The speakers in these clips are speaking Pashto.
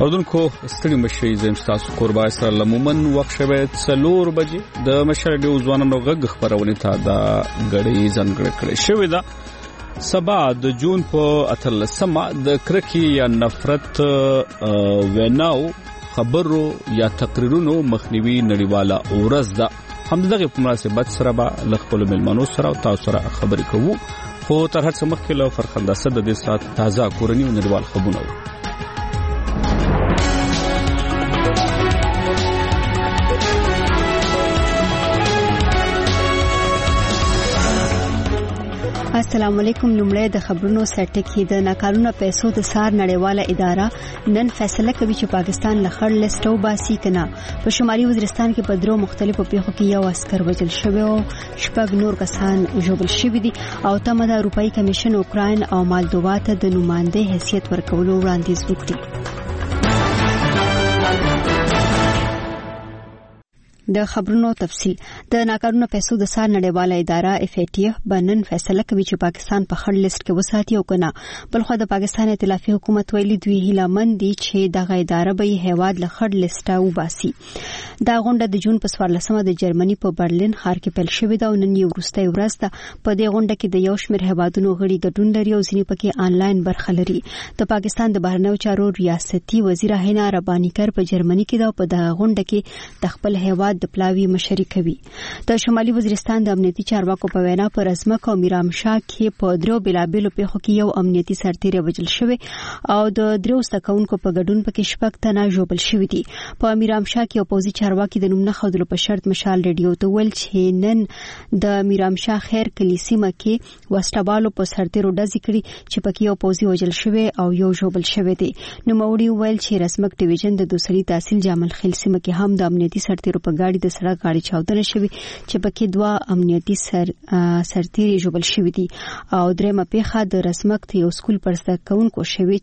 اردوونکو ستړي مشي زم تاسو قربا سره لمومن وخت شوه 4 بجې د مشر ډیو ځوانانو غږ خبرونه ته دا غړي ځنګړ کړي شوې ده سبا د جون په 18 د کرکی یا نفرت وناو خبرو یا تقریرونو مخنیوي نړیواله ورځ ده همدغه په مناسبت سره به لخپل ملمنو سره تاسو سره خبرې کوو خو تر هڅه مخکې له فرخنده صد د سات تازه کورنی نړیوال خبرونه السلام علیکم. لومړی د خبرونو سرټکی د ناقانونه پیسو د سار نړیواله اداره نن فیصله کوي چې پاکستان له خړ لیست او باسي کنه. په شمالي وزیرستان کې په درو مختلفو پیښو کې یو عسكر وژل شوی او شپږ نور کسان ژوبل شوي دي او تمه د اروپאי کمیشن اوکراین او مالدووا ته د نمائنده حیثیت ورکولو وړاندیز وکړي. د خبرونو تفصیل د ناقانونه پیسو د سار نړیواله اداره FATF بنن فیصله کوي چې پاکستان په خړ لیست کې وساتي او کنه. بلخو د پاکستان ائتلافي حکومت ویلي دوی هیله مند دي چې دغه اداره به هیواد له خړ لیست او باسي. دا غونډه د جون په 14مه د جرمني په برلین ښار کې پیل شوې ده او نن یو وروستۍ ورځ ده. په دې غونډه کې د یو شمېر هیوادونو غړي ګډون لري او ځینې پکې آنلاین برخه لري. د پاکستان د بهرنیو چارو ریاستي وزیر هینا ربانیکر په جرمني کې ده. په دغه غونډه کې د خپل هیواد د پلاوی مشري کوي. د شمالي وزیرستان د امنیتي چارواکو په وینا پر ازمک او میرامشاه کې په درو بلابلو پیښو کې یو امنیتي سرتیری وژل شوی او د درو ستکونکو په ګډون پکې شپږ تنه ژوبل شوی دي. په میرامشاه کې اپوزي چارواکي د نوم نه خودلو په شرط مشال ریډیو ته ویل چې نن د میرامشاه خیر کلیسیمه کې وسټبالو په سرتیرو ډزې کړي چې پکې یو اپوزي وژل شوی او یو ژوبل شوی دی. نو موري ویل چې رسمک ډیویژن د دوسری تحصیل جامل خیل سیمه کې هم د امنیتي سرتیرو په گاډي د سړک غاړي چاودنه شوی چې پکې دوه امنیتي سرتیري ژوبل شوی دي او درېمه پیښه د رسمک ته یو سکول پر ستکونکو شوی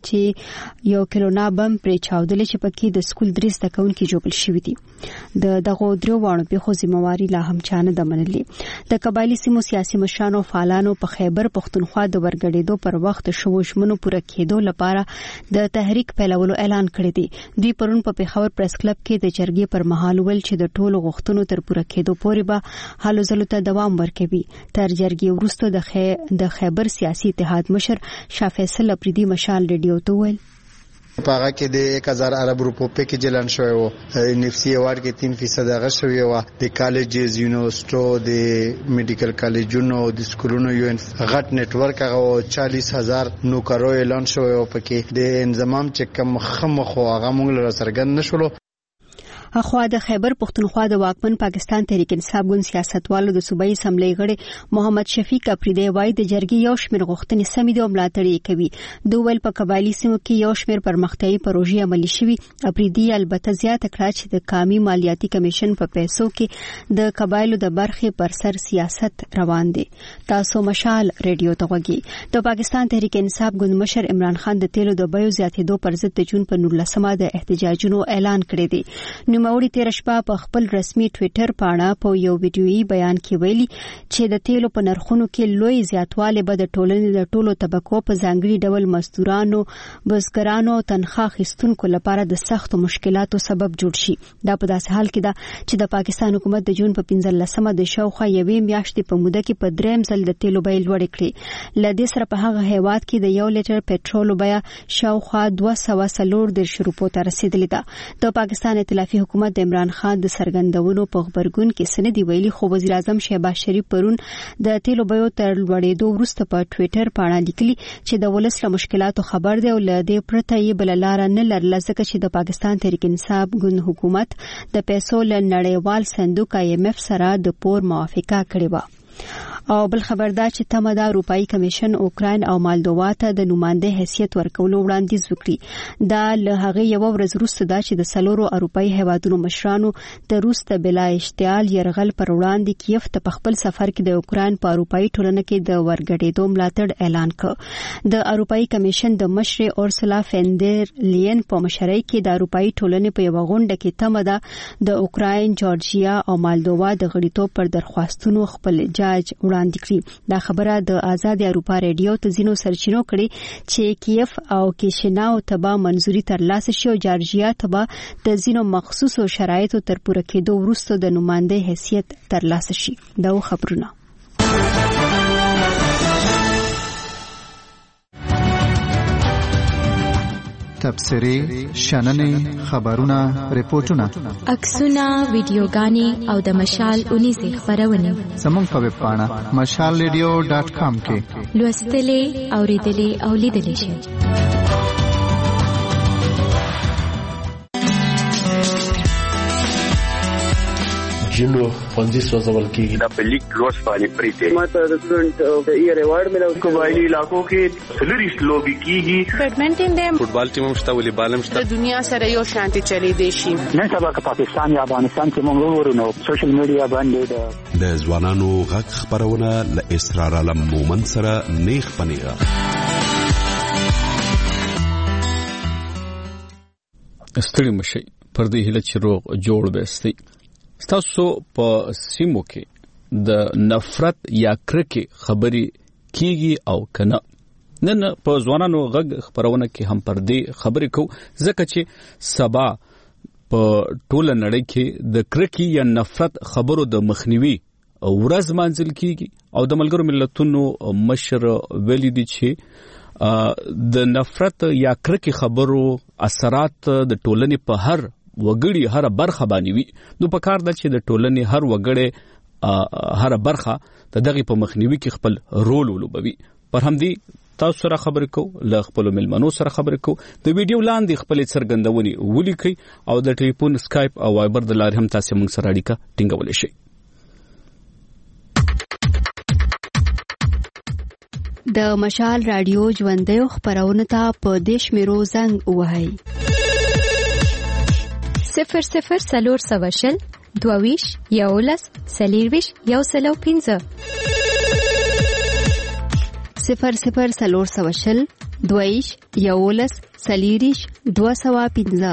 چې یو کلونا بم پر چاودل چې پکې د سکول درې ستکونکو ژوبل شوی دي. د دغه درو وانه پیښو ذمہواری لا هم چانه د منلې. د قبایلی سیمو سیاسي مشرانو فعالانو په خیبر پختونخوا د ورګړېدو پر وخت شوشمنو پوره کېدو لپاره د تحریک پیلولو اعلان کړی دی. دوی پرون په پیښور پریس کلب کې د جرګې پر مهال ول چې د ټولو غوښتنو تر پوره کېدو پورې به حل زلو ته دوام ورکوي. تر جرګې وروسته د خیبر سیاسي اتحاد مشر شاه فیصل اپریدي مشال ریډیو ته ویل پاغه کې د 1000 عرب روپو پیکیج اعلان شوی او NFC ایوارډ کې 3% هغه شوی او د کالجز یونیورسيټو د میډیکل کالجونو د سکولونو یو غټ نتورک هغه 40000 نوکرو اعلان شوی او پکې د انضمام چې کوم خمخو هغه مونږ لپاره سرګند نشولو. اخوا د خیبر پختونخوا د واکمن پاکستان تحریک انصاف ګوند سیاستوالو د صوبایي اسمبلی غړي محمد شفیق اپریدي وایي د جرګې یو شمېر غوښتنې سمې دي او ملاتړ کوي. دوی ویل په قبایلی سیمو کې یو شمېر پرمختیایي پروژې عملي شوي. اپریدي البته زیاته کړه چې د قومي مالیاتي کمیشن په پیسو کې د قبایلو د برخې پر سر سیاست روان دي. تاسو مشال ریډیو ته وګورئ. د پاکستان تحریک انصاف ګوند مشر عمران خان د تیلو د بیو زیاتېدو پر ضد د جون په 19مه د احتجاجونو اعلان کړی دی. نوموړي تیر شپه په خپل رسمي ټوئیټر پاڼه په یو ویډیويي بیان کې ویلي چې د تیلو په نرخونو کې لوی زیاتوالی به د ټولنې د ټولو طبقو په ځانګړي ډول مزدورانو، بزګرانو او تنخواه اخیستونکو لپاره د سختو مشکلاتو سبب جوړ شي. دا په داسې حال کې ده چې د پاکستان حکومت د جون په 15مه د شاوخوا یوې میاشتې په موده کې په دریم ځل د تیلو بیې لوړې کړې. له دې سره په هغه هیواد کې د 1 لیټر پټرولو بیه شاوخوا 240 روپو ته رسیدلې ده. د پاکستان ائتلافي حکومت د عمران خان د سرګندونو په خبرګون کې سندي ویلي خو وزیر اعظم شهباز شریف پرون د تیلو بیو تر لوړېدو وروسته په ټوئیټر پاڼه لیکلي چې د ولس له مشکلاتو خبر دی او له دې پرته یې بل لار نه لرله ځکه چې د پاکستان تحریک انصاف ګوند حکومت د پیسو له نړیوال صندوق IMF سره د پور موافقه کړې و. او بل خبر دا چې تمه د اروپאי کمیشن اوکراین او مالدووا ته د نمائنده حیثیت ورکولو وړاندیز وکړي. دا له هغه یو ورځ وروسته دا چې د سلورو اروپאי هیوادونو مشرانو د روس ته بلا اشتعال يرغل پر وړاندې کیف ته په خپل سفر کې د اوکراین په اروپאי ټولنه کې د ورګډېدو ملاتړ اعلان کړ. د اروپאי کمیشن د مشر اورسولا فندر لین په مشرۍ کې د اروپאי ټولنې په یو غونډه کې تمه ده د اوکراین، جورجیا او مالدووا د غړیتوب پر درخواستونو خپل جاج وړاندې کړي. دا خبره د آزاد اروپا رادیو ته ځینو سرچینو کړي چې کیف او کیشناو ته منځوري ترلاسه شي او جارجیا ته د ځینو مخصوصو شرایطو تر پوره کېدو وروسته د نماینده حیثیت ترلاسه شي. دا خبرونه تبصرې، شننې، خبرونه، ریپورتونه، عکسونه، ویډیوګانې او د مشال 19 خبرونه زموږ په ویب پاڼه mashalradio.com کې لوستلې، اوریدلې او لیدلې شئ. جنو فنزي سوزول کېږي دا په لیک لوس باندې پریته ماته د سټوډنټ او ایئر ایوارډ ملو قبایلی علاقو کې سلریس لوبي کېږي. بیډمنټن دې فوټبال ټیم مشته، والیبال مشته. د دنیا سره یو شانتي چلی دی شي. نن سبا که پاکستان یا افغانستان کې موږ وګورو سوشل میډیا باندې د ځوانانو غږ خبرونه ل اسرار علم مومن سره نیخ پنیغه. استړي مشي پر دې هله چې روغ جوړ بهستي. تاسو په سیمو کې د نفرت یا کرکې خبري کیږي او کنه. نن په ځوانانو غږ خبرونه کې هم پر دې خبرې کو، ځکه چې سبا په ټوله نړۍ کې د کرکې یا نفرت خبرو د مخنیوي ورځ مانځل کیږي او د ملګرو ملتونو مشر ویلي دي چې د نفرت یا کرکې خبرو اثرات د ټولنې په هر وګړي هر برخه باندې وي. نو په کار ده چې د ټولنې هر وګړي هر برخه د دغه په مخنیوي کې خپل رول ولوبوي. پر همدې تاسو سره خبرې کو، ل خپل ملمنو سره خبرې کو، د ویډیو لاندې خپل څرګندونې ولیکي او د ټلیفون، سکایپ او وایبر د لارې هم تاسو موږ سره اړیکه ټینګولای شئ. د مشال رادیو ژوندۍ خبرونه ته په دیش میرو زنګ وهاي 00 سلور سواشل 22 یولس سلیرویش یو سلو 15 00 سلور سواشل 22 یولس سلیریش 215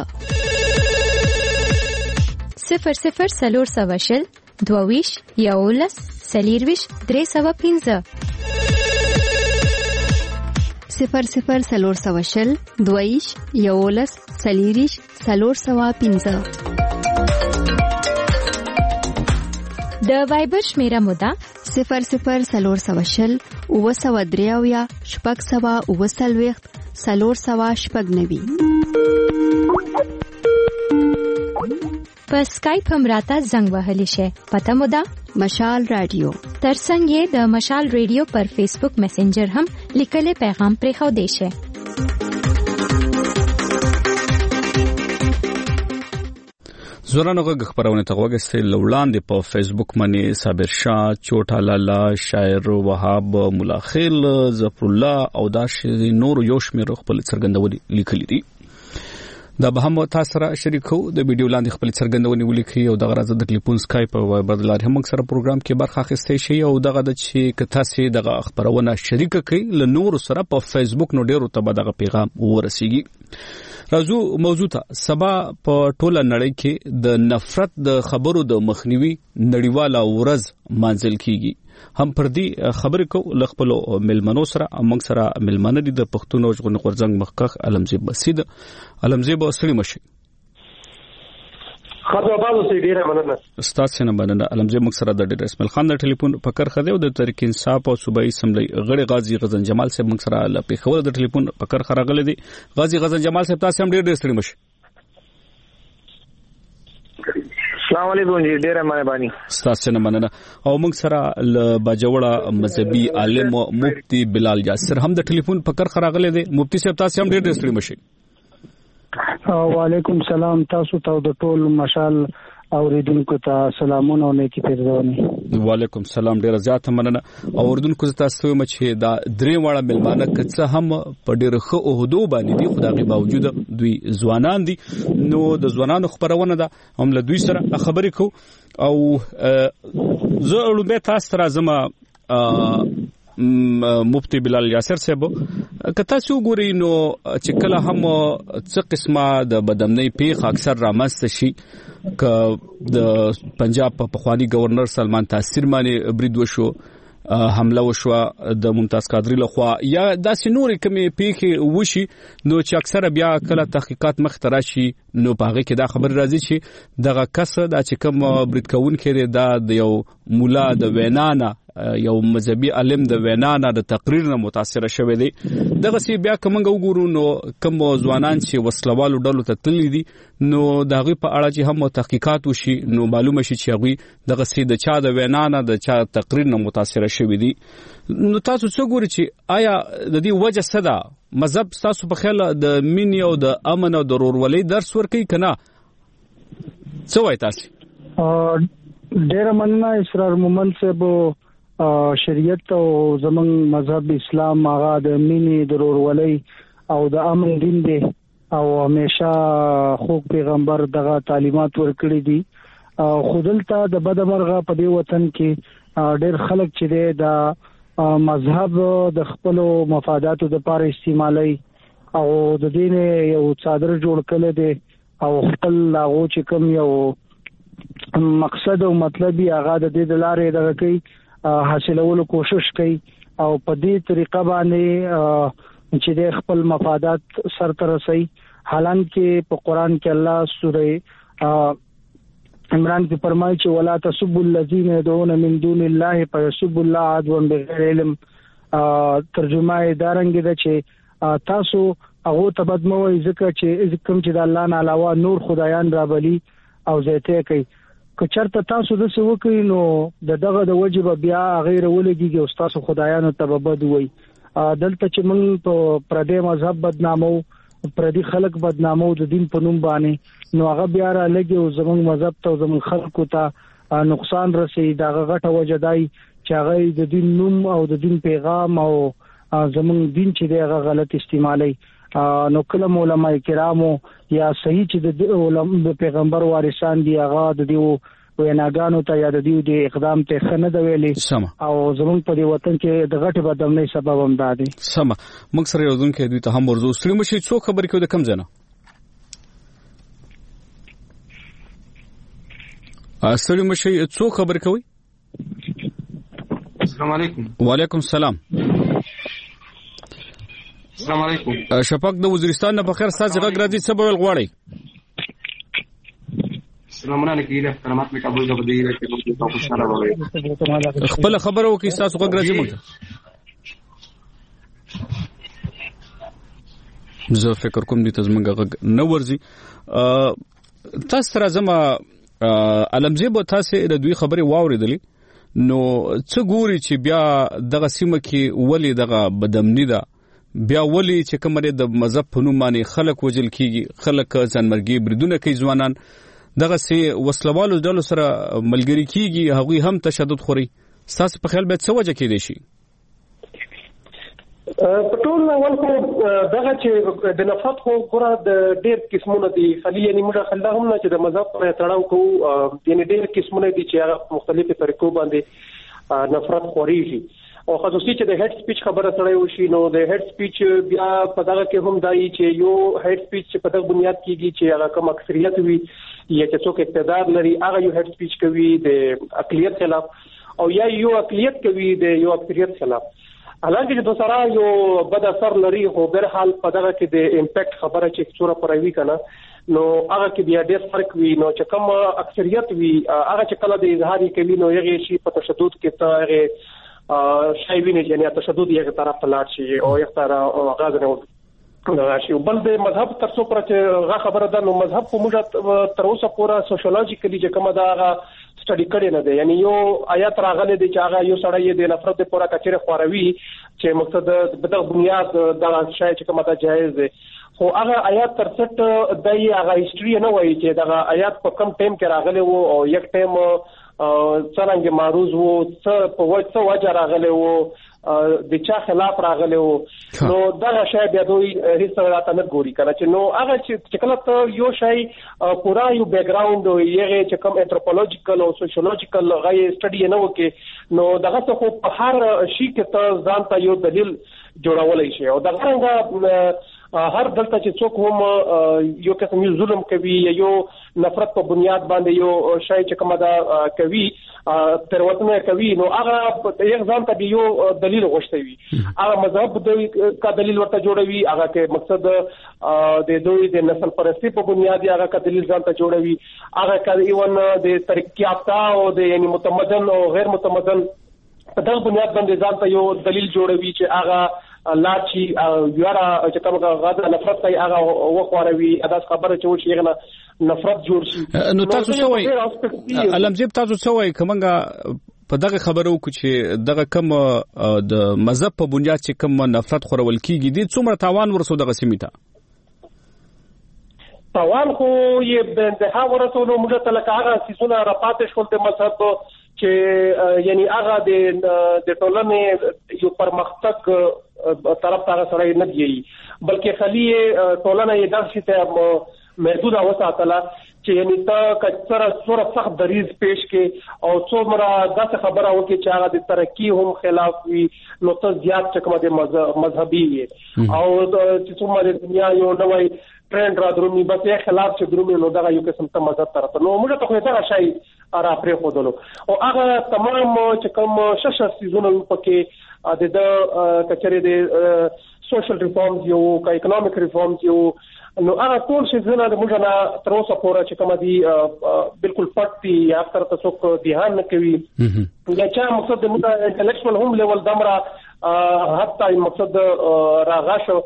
00 سلور سواشل 22 یولس سلیرویش 315 00 سلور سواشل 22 یولس سلیریش 315 د وایبر شمیره موده 00 سلور سواشل 903 شپږ سوا 9 سلور سوا شپږ 90 په سکایپ هم راته زنګ وهلی شي. پته موده مشال رادیو. ترڅنګ یې د مشال رادیو پر فیسبوک میسنجر هم لیکلي پیغام پرې خو دی شي. زورانو غږ خبرونه ته وګورئ. لوړاندې په فیسبوک باندې صابر شاه، چوټا لالا، شاعر وهاب، مولا خیل، ظفر الله او داش نور یو شمیر خپل څرګندونې لیکلي دي. دا به هم تاسو سره شریکو. د ویډیو لاندې خپل څرګندونې ولیکي او دغه راځي د ټلیفون، سکایپ او وایبر لارې هم سره پروګرام کې برخه اخیستئ شي او دغه د چې که تاسو دغه خبرونه شریک کړئ ل نور سره په فیسبوک نو ډیرو ته به دغه پیغام ورسیږي. راځو موضوع ته. سبا په ټوله نړۍ کې د نفرت د خبرو د مخنیوي نړیواله ورځ مانځل کیږي. هم پر دې خبرې کو ل خپل ملمنو سره. موږ سره ملمنه دي د پښتون او ژغورنې غورځنګ مخکخ علمزیب بسید. علمزیب سړي مشي خبرو سي ډیره مننه. استاد سينه مننه. علمزیب موږ سره د ډیر اسماعیل خان د ټلیفون پکړ خده او د تحریک انصاف او صوبایي اسمبلی غړي غازی غزن جمال صاحب موږ سره ل پیښور د ټلیفون پکړ خراغله دي. غازی غزن جمال صاحب تاسو هم ډیر سړي مشي. السلام علیکم جی، ډیره مهرباني. تاسو نه مننه. او موږ سره ل باجوړه مذهبي عالم مفتی بلال یاسر هم د ټلیفون پکړ خراغله دي. مفتی صاحب تاسو هم ډیر ستړي مشي. وعلیکم سلام. تاسو ته د ټول مشال اوریدونکو ته سلامونه او نیکی پیرزونی. وعلیکم سلام. ډیر زیات مننه. اوریدونکو تاسو ته چې دا درې واړه ملمانه کڅه هم په ډیر ښه عہدو باندې دي، خدای باوجود دوی ځوانان دي. نو د ځوانانو خبرونه ده هم له دوی سره خبرې کو او زه لومبه تاسو راځم. مفتی بلال یاسر صاحب کته څو ګوري نو چې کله هم څه قسمه د بدامنۍ پیښه اکثر رامنځته شي ک د پنجاب په پخوانی گورنر سلمان تاثیر باندې برید وشو حمله وشو د ممتاز قادری لخوا یا داسې نورې کومې پیښې وشي نو چې اکثره بیا کله تحقیقات مخ ته راشي نو په هغه کې دا خبر راځي چې دغه کس دا چې کوم برید کوونکی دا د یو مولا د وینانا یو مذهبي عالم د وینانا د تقریر نه متاثر شوی دی دغه سی بیا کومنګ وګورو نو کوم ځوانان چې وسلوالو ډلو ته تللی دي نو دغه په اړه چې هم تحقیقات وشي نو معلومه شي چې هغه دغه سی د چا د وینانا د چا تقریر نه متاثر شوی دي نو تاسو څه ګورئ چې آیا د دې وجه څه ده مذهب تاسو په خیال د مینې او د امن او د ورورولۍ درس ورکوي کنه څه وایي تاسو ډېر مننه اسرار مومن صاحب شریعت او زمون مذهب اسلام هغه د مینې د ورورولۍ او د امن دین دی او همیشه خو پیغمبر دغه تعلیمات ورکړي دي خودلته د بدمرغه په دی وطن کې ډېر خلک چې د مذهب د خپل مفاداتو د لپاره استعمالي او د دین یو څادر جوړ کړي دي او خپل لاغو چې کوم یو مقصد او مطلب یې هغه د دې لارې دغه کوي حاصلولو کوشش کوي او په دې طریقه باندې چې د خپل مفادات سرته رسي حالانکه په قران کې الله سوره عمران کې فرمایي چې ولا تسبوا الذين يدعون من دون الله فيسبوا الله عدوا بغیر علم ترجمه یې دارنګه ده چې تاسو هغه تبدموي ځکه چې کوم چې د الله نه علاوه نور خدایان رابلی او زیته کوي که چرته تاسو د څه وکړي نو دغه د وجب بیا غیر ولګي او تاسو خدایانو ته بد وي دلته چې موږ په پردي مذهب بدنامو پردي خلک بدنامو د دین په نوم باندې نو هغه بیا را لګي او زموږ مذهب ته زموږ خلکو ته نقصان رسي دغه غټه وجدای چې هغه د دین نوم او د دین پیغام او زموږ دین چې دغه غلط استعمالي نو کله علماء کرامو یا صحیح چې د پیغمبر وارثان دی هغه د دیو ویناګانو ته یا د دیو د اقدام ته خنه د ویلي او زمونږ په دې وطن کې د غټ بدامنۍ سبب هم دادي سم موږ سره یو ځون کې دوی ته هم ورزو ستړي مشي څو خبر کې د کم ځنه ستړي مشي څو خبر کوي السلام علیکم وعلیکم السلام السلام علیکم شفاق د وزیرستان نه بخیر ساز غږ راځي څه بول غواړي سلامونه علیکم احترامات می قبول د بدیره کې په خوشاله وای خپل خبرو کې تاسو غږ راځي موږ زه فکر کوم دې تاسو غږ نه ورځي تاسو سره زما علمزیب تاسو د دوی خبرې واوریدلې نو څه ګوري چې بیا دغه سیمه کې ولی دغه بدامنی ده بیا ولی چې کومره د مذهب په نوم باندې خلک وجل کیږي خلک ځانمرګي بریدونه کوي ځوانان دغه سي وسلوالو ډلو سره ملګری کیږي هغه هم تشدد خوري تاسو په خیال به څه وجه کې دي شي په ټول اول خو دغه چې د نفرت خو ګوره د ډېر قسمونه دي خلی یعنی موږ خلک هم نه چې د مذهب په تړاو کوو یعنی ډېر قسمونه دي چې هغه مختلفو طریقو باندې نفرت خوريږي او خصوصي چې د هډ سپیچ خبره سره وشي نو د هډ سپیچ بیا په دغه کې هم دای چې یو هډ سپیچ په دغه بنیاد کېږي چې هغه کوم اکثریت وي یا چې څوک اقتدار لري هغه یو هډ سپیچ کوي د اقلیت خلاف او یا یو اقلیت کوي د یو اکثریت خلاف حالانکه چې دوسرا یو بد اثر لري خو بهر حال په دغه کې د امپیکټ خبره چې څوره پروي کنه نو هغه کې بیا ډېر فرق وي نو چې کوم اکثریت وي هغه چې کله د اظهار کوي نو یغه شي په تشدد کې ته شای ویني یعنی تشدد یو طرف ته لاړ شي او یو طرف غاز نه راشي بل د مذهب تر څو پر چې غا خبره ده نو مذهب په موږ تر اوسه پورا سوشیولوژیکلی چې کومه دا سټډي کړي نه ده یعنی یو آیات راغلي دي چې هغه یو سړی د نفرت پورا کچره خوروي چې مقصد د بنیاد د شای چې کومه دا جایز ده خو هغه آیات تر څټ د هغه هیستوري نه وایي چې دا آیات په کم ټیم کې راغلي وو او یک ټیم څنګه معروض وو څه په وجه راغلي وو د چا خلاف راغلي وو نو دا شی بیا دوی هیڅ راته نه ګوري کنه چې نو هغه چې کله ته یو شی پورا یو بیک ګراوند یې چې کوم انثروپولوژیکل او سوشیولوژیکل غي سټډي نه وکي نو دغه څه خو په هر شي کې ته ځان ته یو دلیل جوړولای شي او دغه څنګه هر دلته چې څوک هم یو قسم یو ظلم کوي یا یو نفرت په بنیاد باندې یو شای چې کومه دا کوي تروتنه کوي نو هغه یو ځان ته یو دلیل غوښتي وي هغه مذهب د کا دلیل ورته جوړوي هغه کې مقصد د دوی د نسل پرستی په بنیاد هغه کا دلیل ځان ته جوړوي هغه کا ایون د ترقی یافته او د یعنی متمدن او غیر متمدن په دغه بنیاد باندې ځان ته یو دلیل جوړوي چې هغه الله چې یاره چې کومه غاده نفرت کوي هغه وخوروي ادا خبره چې وشي غنه نفرت جوړ شي نو تاسو څه وایي علمجیب تاسو څه وایي کومه په دغه خبرو کې چې دغه کم د مذهب په بنیاد چې کم نفرت خورول کیږي د څومره تاوان ورسو دغه سیمه تاوان خو یې د انتها ورسولو موږ ته لکه هغه سیسونه راپاتې شول د مذهب چې یعنی هغه د ټولنې یو پرمختګ طرف ته سره نه دی بلکې خلی ټولنه یې داسې ته محدود وساتله چې یعنی تا کثره سره سخت دریز پیش کې او څومره داسې خبره وکړي چې هغه د ترقی هم خلاف وي نو ته زیات چکمه د مذهبي او چې څومره د دنیا یو نوې ټرند را درومي بس یې خلاف چې درومي نو دا یو قسم ته مذهب طرف نو موږ ته خو دا شای را پرې خودلو او هغه تمام چې کوم شش سيزونه پکې د کچري د سوشل ریفارمز یو کا اکونومیک ریفارمز یو نو هغه ټول سيزونه د موږ نه تر اوسه پورې چې کوم دي بالکل پټي یا تر تاسو کو ذهن نه کوي یا چې مقصد د موږ انټلیکچوال هم لیول دمره حتی مقصد راغاشو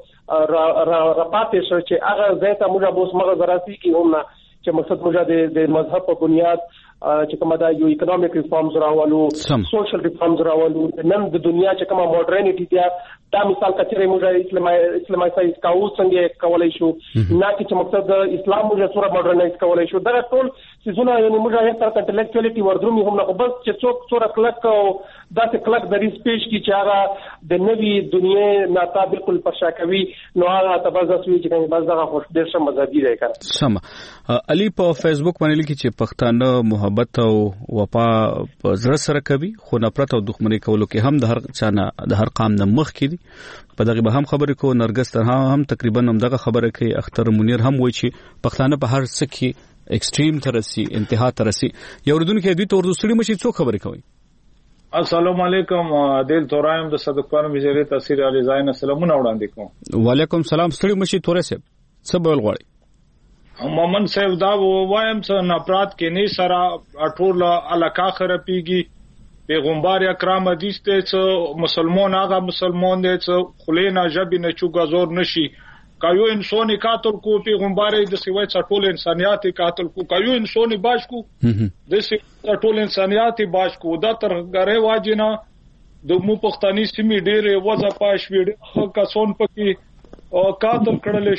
را پاتې شو چې هغه زیاته موږ به اوس مغز راسي کې هم نه چې مقصد موږ د مذهب په بنیاد چې کومه دا یو اکونومیک ریفارمز راولو سوشل ریفارمز راولو نن د دنیا چې کومه ماډرنټی دا مثال کچره موږ اسلامي کاو څنګه کولای شو نه چې مقصد اسلام موږ سره ماډرنایز کولای شو دا ټول سيزونه یعنی موږ یې تر انټلیکچوالټي وردرومي هم نه بس چې څوک سره کلک او داسې کلک د ریسپیش کی چې هغه د نوي دنیا ناتا بالکل پرشا کوي نو هغه تبازسوي چې بس دغه خوش ډیر شم مذهبي دی کړ سم علي په فیسبوک باندې لیکي چې پښتانه محبت او وفا په زړه سره کوي خو نفرت او دښمنی کولو کې هم د هر چانه د هر قام نه مخ کړي په دغه به هم خبرې کو نرګس ترها هم تقریبا هم دغه خبره کوي اختر منیر هم وایي چې پښتانه په هر څه کې ایکستریم ترسي انتها ترسي یو ردون کې دوی ته ورته سړي مشي څو خبرې کوي السلام علیکم دل تورایم د صدقان وزیر تاثیر علی زاین سلامونه وړاندې کوم وعلیکم سلام سړي مشي تورې سه څه بول غواړي مومن صاحب دا وایم څه نفرات کې نه سره اټول الکا خرپیږي پیغمبر اکرام حدیث ته څه مسلمان هغه مسلمان دی څه خلینا جبی نه چوغا زور نشي کایو انساني قاتل کو پیغمبر د سوي ټول انسانيات قاتل کو کایو انساني باش کو د سوي ټول انسانيات باش کو دا تر غره واجینا د مو پښتني سیمې ډېر وځه پاش ویډ کسون پکې قاتل کړل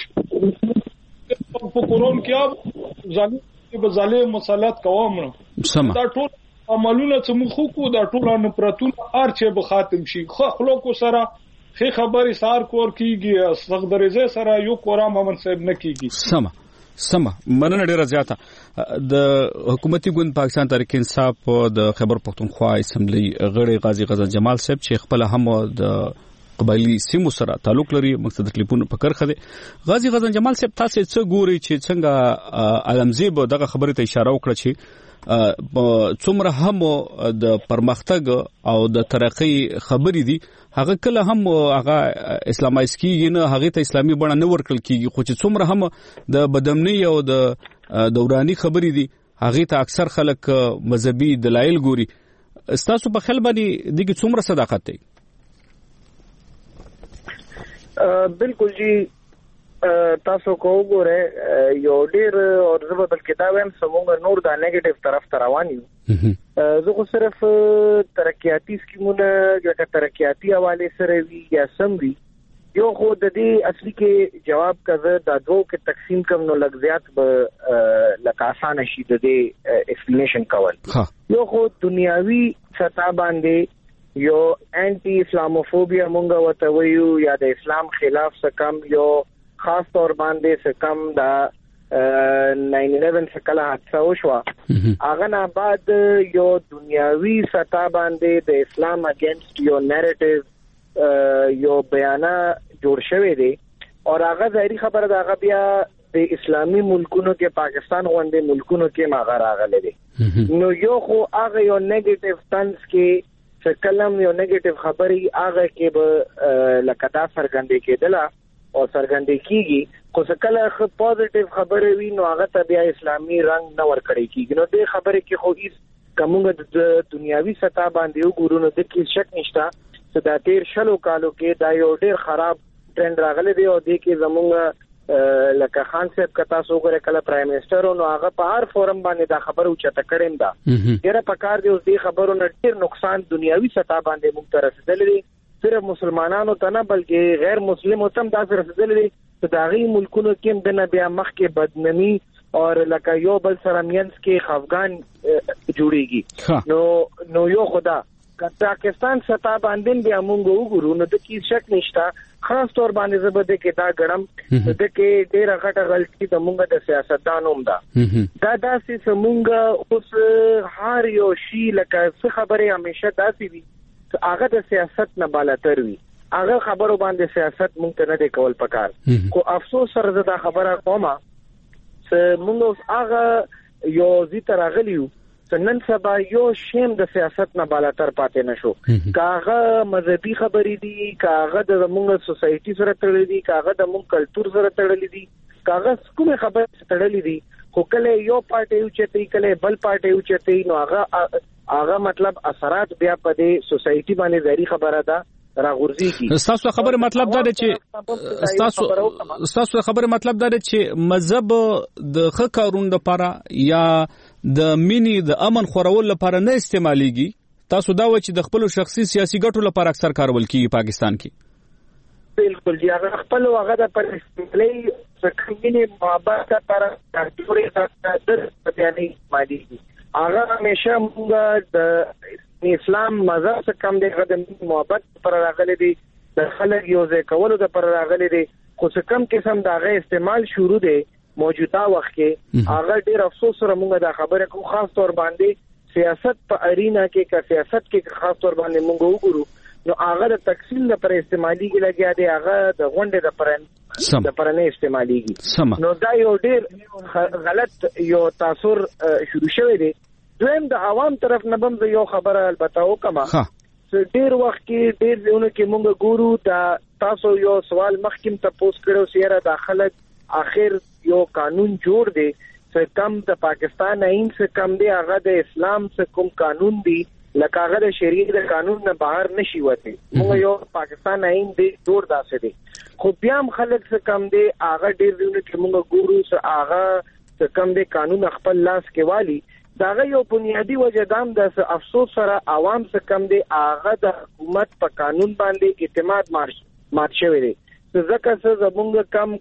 شي په قرآن کې ظالم ظالم مسلط کوم دا ټول عملونه چې موږ خو دا ټول نفرتونه ارچه به ختم شي خلکو سره خې خبرې سار کور کیږي صدرزه سره یو قرآن محمد صاحب نه کیږي سما مننه ډیره زیاته د حکومتي ګوند پاکستان تحریک انصاف د خیبر پختونخوا اسمبلی غړي غازی غزل جمال صاحب چې خپل هم د قبایلی سیمو سره تعلق لري مقصد ټلیفون په کرخه دي غازی غزل جمال صاحب تاسو څه ګوري چې څنګه علمزیب دغه خبره ته اشاره وکړه چې څومره هم د پرمختګ او د ترقی خبرې دي هغه کله هم هغه اسلامایز کیږي نه هغه ته اسلامي بڼه نه ورکل کیږي خو چې څومره هم د بدامنی او د دورانی خبرې دي هغه ته اکثر خلک مذهبي دلایل ګوري استاسو په خل باندې دغه څومره صداقت دی بالکل جی تاسو کو وګوره یو ډیر او زبردست کتاب هم سمونګ نور دا نیگیټیو طرف ته روان یو زه خو صرف ترقیاتی سکیمونه یا ترقیاتی حواله سره وی یا سم وی یو خو د دې اصلي کې جواب کزه د دوه کې تقسیم کوم نو لږ زیات به لکه آسان شي د دې ایکسپلینیشن کول یو خو دنیاوی سطح باندې یو انټي اسلاموفوبیا مونږ وته ویو یا د اسلام خلاف څه کم یو خاص طور باندې څه کم دا 9/11 څخه حادثه وشوه هغه نه بعد یو دنیاوی سطح باندې د اسلام اگینست یو نیریټیو یو بیان جوړ شوی دی او هغه ظاهري خبره دا هغه بیا د اسلامي ملکونو کې پاکستان غونډې ملکونو کې ما غراغله دي نو یو خو هغه یو نیگیټیو تنس کې چې کلم یو نیگیټیو خبري هغه کې به لکدا سرګندې کېدله او سرګندې کیږي خو څه کله خو پوزټیو خبره وي نو هغه ته بیا اسلامي رنگ نه ور کړی کیږي نو دې خبره کې خو هیڅ کومه د دنیاوي سطح باندې وګورو نو د کې شک نشته چې دا تیر شلو کالو کې دا یو ډیر خراب ټرند راغلی دی او د کې زموږ لکه خان صاحب کتا سو غره کله پرایم منسٹر نو هغه په هر فورم باندې دا خبره اوچته کړم دا ډیره پکار دی اوس دې خبرو نه ډیر نقصان دنیاوي سطح باندې موږ ته رسیدلی صرف مسلمانانو ته نه بلکې غیر مسلمانو ته هم دا رسیدلی چې دا غي ملکونو کې د نبي مخ کې بدنامي اور لکه یو بل سره مینس کې خفغان جوړيږي نو یو خدا پاکستان سطح باندې بیا موږ وګورو نو د کی شک نشته خاص طور باندې زبده کې دا غړم د کې ډېر غټه غلطي د موږ د سیاستدانو هم دا داسې سمونګه اوس هر یو شی لکه څه خبره همیشه داسې وي هغه د سیاست نه بالاتر وي هغه خبرو باندې سیاست موږ ته نه دی کول پکار کو افسوس سره دا خبره کومه چې موږ هغه یو زی تر غلیو نن سبا یو شیم د سیاست نه بالاتر پاتې نشو کاغه مذهبي خبرې دي کاغه د موږ سوسایټي سره تړلې دي کاغه د موږ کلچر سره تړلې دي کاغه کومه خبره تړلې دي خو کله یو پارټي اوچتي کله بل پارټي اوچتي نو هغه مطلب اثرات بیا په دې سوسایټي باندې ظاهري خبره ده راغورځي کی تاسو خبره مطلب دا دی چې تاسو خبره مطلب دا دی چې مذهب د ښه کارونو لپاره یا د مینی د امن خورول لپاره نه استعماليږي تاسو دا و چې د خپل شخصي سیاسي ګټو لپاره اکثر کارول کیږي پاکستان کې بالکل دی هغه خپل هغه د پر استعمالي څخه محبت لپاره کارتوري د بیانې مادي هغه همیشه موږ د اسلام مذهب څخه کم دی د محبت پر راغلي دي د خلک یو ځای کولو د پر راغلي دي خو څه کم قسم دا غي استعمال شروع دی موجوده وخت کې هغه ډیر افسوس سره موږ دا خبره کوو خاص طور باندې سیاست په ارینا کې کا سیاست کې خاص طور باندې موږ وګورو نو هغه د تقسیم لپاره استعمالي کې لګیا دی هغه د غونډې د پرنه استعماليږي نو دا یو ډیر غلط یو تاثیر شروع شوی دی دویم د عوام طرف نه بم یو خبره البته وکما چې ډیر وخت کې ډیر ځونه کې موږ ګورو دا تاسو یو سوال مخکې ته پوسټ کړو سیاره داخله اخر یو قانون جوړ دی چې کم د پاکستان آئین څخه کم دی هغه د اسلام څخه کوم قانون دی لکه هغه د شریعت د قانون نه بهر نشي وته موږ یو پاکستان آئین دی جوړ داسې دی خو بیا هم خلک څخه کم دی هغه ډیر ځونه کې موږ ګورو چې هغه څخه کم دی قانون خپل لاس کې والی داغه یو بنیادی وجه دام د افسوس سره عوام څخه کم دی هغه د حکومت په قانون باندې اعتماد مات شوی دی ځکه چې زمونږ کم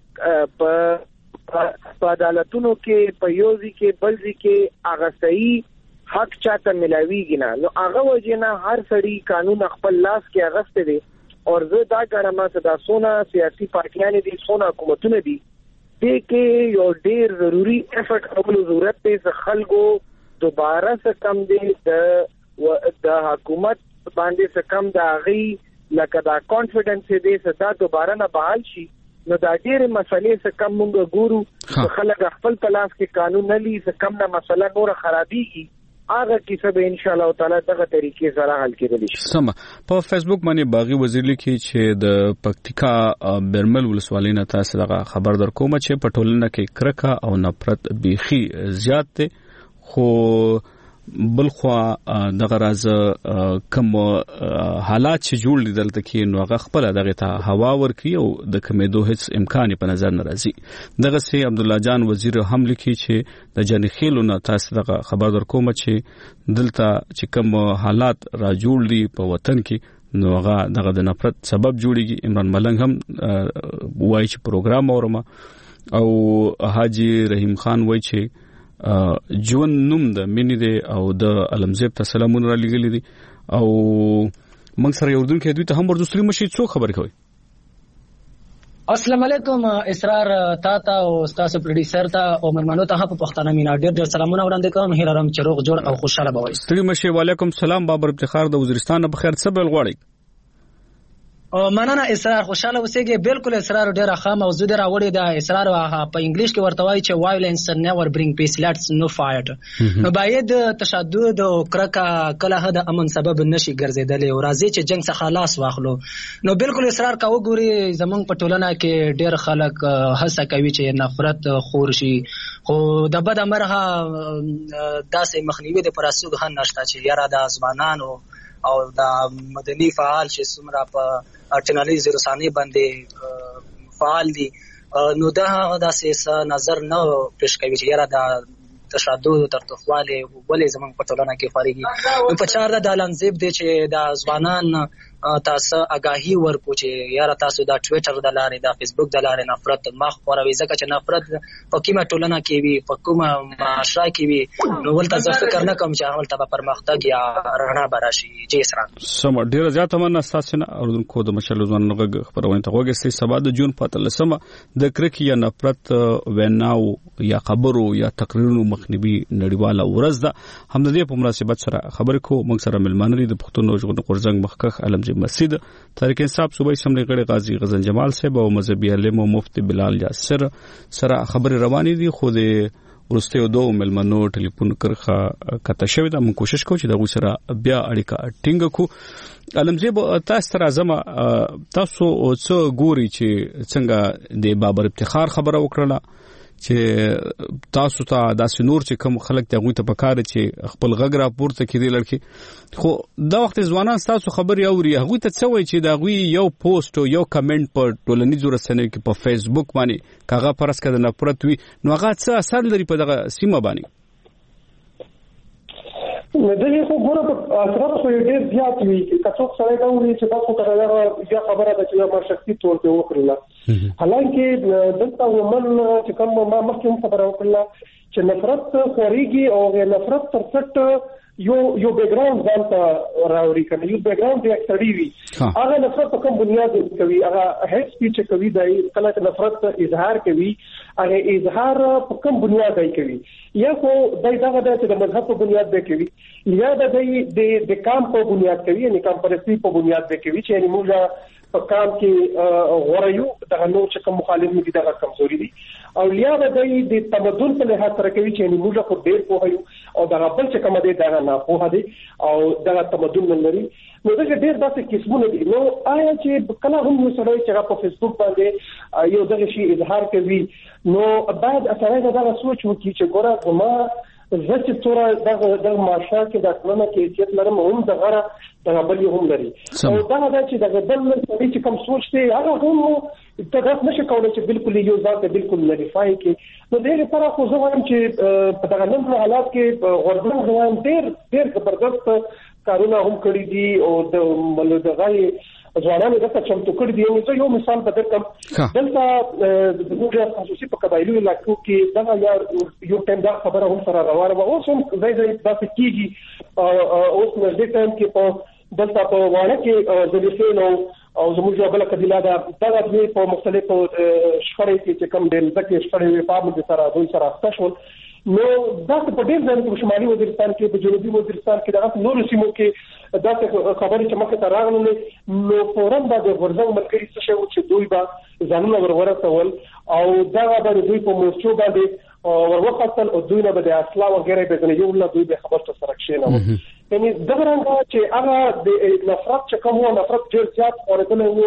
په عدالتونو کې په یوځي کې بلځي کې هغه صحیح حق چاته ملاويږي نه نو هغه وجنه هر سړي قانون خپل لاس کې اغسته دي او زه دا ګرمه چې دا سونه سیاسي پارټیان دي سونه حکومتونه دي دې کې یو ډیر ضروری افورت کولو ضرورت دی چې خلکو دوباره څه کم دي د حکومت باندې څه کم دا غي لکه دا کانفیډنس دې چې دا دوباره نه بحال شي نو دا ډېر مسلې څه کم موږ ګورو خلک خپل پلاس کې قانون نه لې څه کم نه مسله نور خرابيږي هغه کیسه به ان شاء الله تعالی دغه طریقې سره حل کېدلی شي سم په فیسبوک باندې باغی وزیر لیکي چې د پکتیکا برمل ولسوالۍ نه تاسو دغه خبر در کوم چې په ټولنه کې کرکه او نفرت بيخي زیات دي خو بلخوا دغه راز کوم حالات چې جوړ لیدل تکي نو هغه خپل دغه ته هوا ورکي او د کمیدو هیڅ امکان په نظر نه راځي دغه سي عبد الله جان وزیر هم لیکي چې د جنې خېلو نه تاسو دغه خبر در کوم چې دلته چې کوم حالات را جوړ دي په وطن کې نو هغه دغه د نفرت سبب جوړيږي عمران ملنګ هم وایي چې پروګرام اورم او حاجی رحیم خان وایي چې جون نوم د مینې دی او د علمزیب ته سلامونه را لګلې دي او موږ سره یو دن کې دوی ته هم ورزستري مشي څو خبر کوي السلام علیکم اسرار تا او استاد پروډوسر تا او مرمنو ته په پښتانه مینا ډېر سلامونه وړاندې کوم هیله رم چې روغ جوړ او خوشاله بوي ستړي مشي وعلیکم سلام بابر افتخار د وزیرستان په خیر څه بل غواړي مننه اسرار خوشاله اوسېږي. بالکل اسرار ډېره ښه موضوع دی راوړې ده. اسرار په انګلیش کې ورته وایي چې violence never bring peace, let's no fight. نو باید تشدد او کرکه کله د امن سبب نشي ګرځېدلی او راځي چې جنگ څخه خلاص واخلو. نو بالکل اسرار کا وګوري زمونږ په ټولنه کې ډېر خلک هڅه کوي چې نفرت خور شي، خو د بد مرغه داسې مخنیوي د پراسوګ هم نشته چې یاره د ځوانانو او د مدني فعال چې څومره په ټنالیز رسانې باندې فعال دي نو دا داسې نظر نه پیش کوي چې یاره د تشدد تر تخواله ولې زمونږ په ټولنه کې خوريږي. نو په چار د لنزيب دي چې د ځوانان تاسو آگاهي ورکو چې یاره تاسو د ټوئیټر د لارې د فیسبوک د لارې نفرت مخ خوروي، ځکه چې نفرت په کومه ټولنه کې وي، په کومه معاشره کې وي، نو ولته زه فکر نه کوم چې ولته به پرمختګ یا رڼا براشي. جی سره سم ډیره زیاته مننه تاسو نه اوردونکو د مشل ځوانانو غږ خبرونه ته وګورئ. سبا د جون په 13 د کرکې یا نفرت ویناو یا خبرو یا تقریرونو مخنیوي نړیواله ورځ ده. هم د دې په مناسبت سره خبرې کو موږ سره ملمانري د پښتون ژغورنې غورځنګ مخکخ علم مسجد تحریک انصاف صوبایي اسمبلی غړي قاضي غزن جمال صاحب او مذهبي عالم او مفتي بلال یاسر سره خبرې روانې دي. خو د ورسته دوه ملمنو ټلیفون کرخه کته شوی دا موږ کوشش کوو چې دا سره بیا اړیکه ټینګ کو. علمزیب تاسو تر ازمه تاسو څو ګوري چې څنګه د بابر افتخار خبره وکړه چې تاسو ته داسې نور چې کوم خلک ته غوته پکاره چې خپل غږ را پورته کړي لړکی، خو دا وخت ځوانان تاسو خبري اوري هغه ته څه وایي چې دا غوي یو پوسټ او یو کمنټ په ټولنیزو رسنیو کې په فیسبوک باندې کاغه پرس کده نه پرتوي نو هغه څه اثر لري په دغه سیمه باندې؟ دغه خو ګوره په اثر خو ډېر زیات وي که څوک سره دا وایي چې تاسو ته دا بیا خبره ده چې ما شخصي تور ته وکړله، حالانکه دلته ومن چې کوم ما مخکې خبره وکړله چې نفرت خوريږي او نفرت تر څټ یو بیک ګراوند ځانته راوړي کنه یو بیک ګراوند یې اکثري وي هغه نفرت په کوم بنیاد کوي، هغه هیڅ سپیچ کوي دای کله چې نفرت اظهار کوي هغه اظهار په کوم بنیاد کوي، یا خو دای دغه د مذهب په بنیاد به کوي یا د کام په بنیاد کوي، یعنی کام پرستی په بنیاد به کوي چې موږ په کام کې غوړیو دغه نور چې کوم مخالفین دي دغه کمزوري دي، او یا د تمدن په لحاظ سره کوي چې موږ خو ډېر پوهیو او دغه بل چې کوم دي دغه نه پوهه دي او دغه تمدن نه لري. نو دغه ډېر داسې قسمونه دي. نو آیا چې کله هم یو سړی چې په فیسبوک باندې یو دغه شی اظهار کوي نو باید اصلا دغه سوچ وکړي چې ګوره زما زه چې څوره دغه معاشره کې د ټولنه کې حیثیت لرم هم دغه بل هم لري او دغه دا چې دغه بل سړي چې کوم سوچ دی هغه هم ته داسې نشي کولی چې بالکل یو ځان ته بالکل نریفای کړي. نو دې لپاره خو زه وایم چې په دغه نن حالات کې غورځنګ وایم ډېر زبردست کارونه هم کړي دي او دغه ځوانانو دغه چمتو کړي دي. یو مثال به درکړم، دلته زموږ خصوصي په قبایلو علاقو کې دغه یو ټایم دا خبره هم سره روانه وه، اوس هم ځای ځای داسې کېږي. اوس نږدې ټایم کې په دلته په واڼه کې زلیخین او زموږ یو بله قبیله ده دغه دوی په مختلفو شخړې کې چې کوم ډېر ځکې شخړې وې په عامو سره دوی سره اخته شول. نو داسې په ډېر ځایونو کې په شمالي وزیرستان کې په جنوبي وزیرستان کې دغه نورو سیمو کې داسې خبرې چې مخې ته راغلې نو فوراً به د غورځنګ ملګري څه شی و چې دوی به ځانونه ورورسول او دغه به دوی په مورچو باندې وروختل او دوی نه به د اصلاح وغیره به نه یو دوی به خبر ته سره کښېنول. یعنی دغه رنګه چې هغه د نفرت چې کوم و نفرت ډېر زیات اورېدلی و.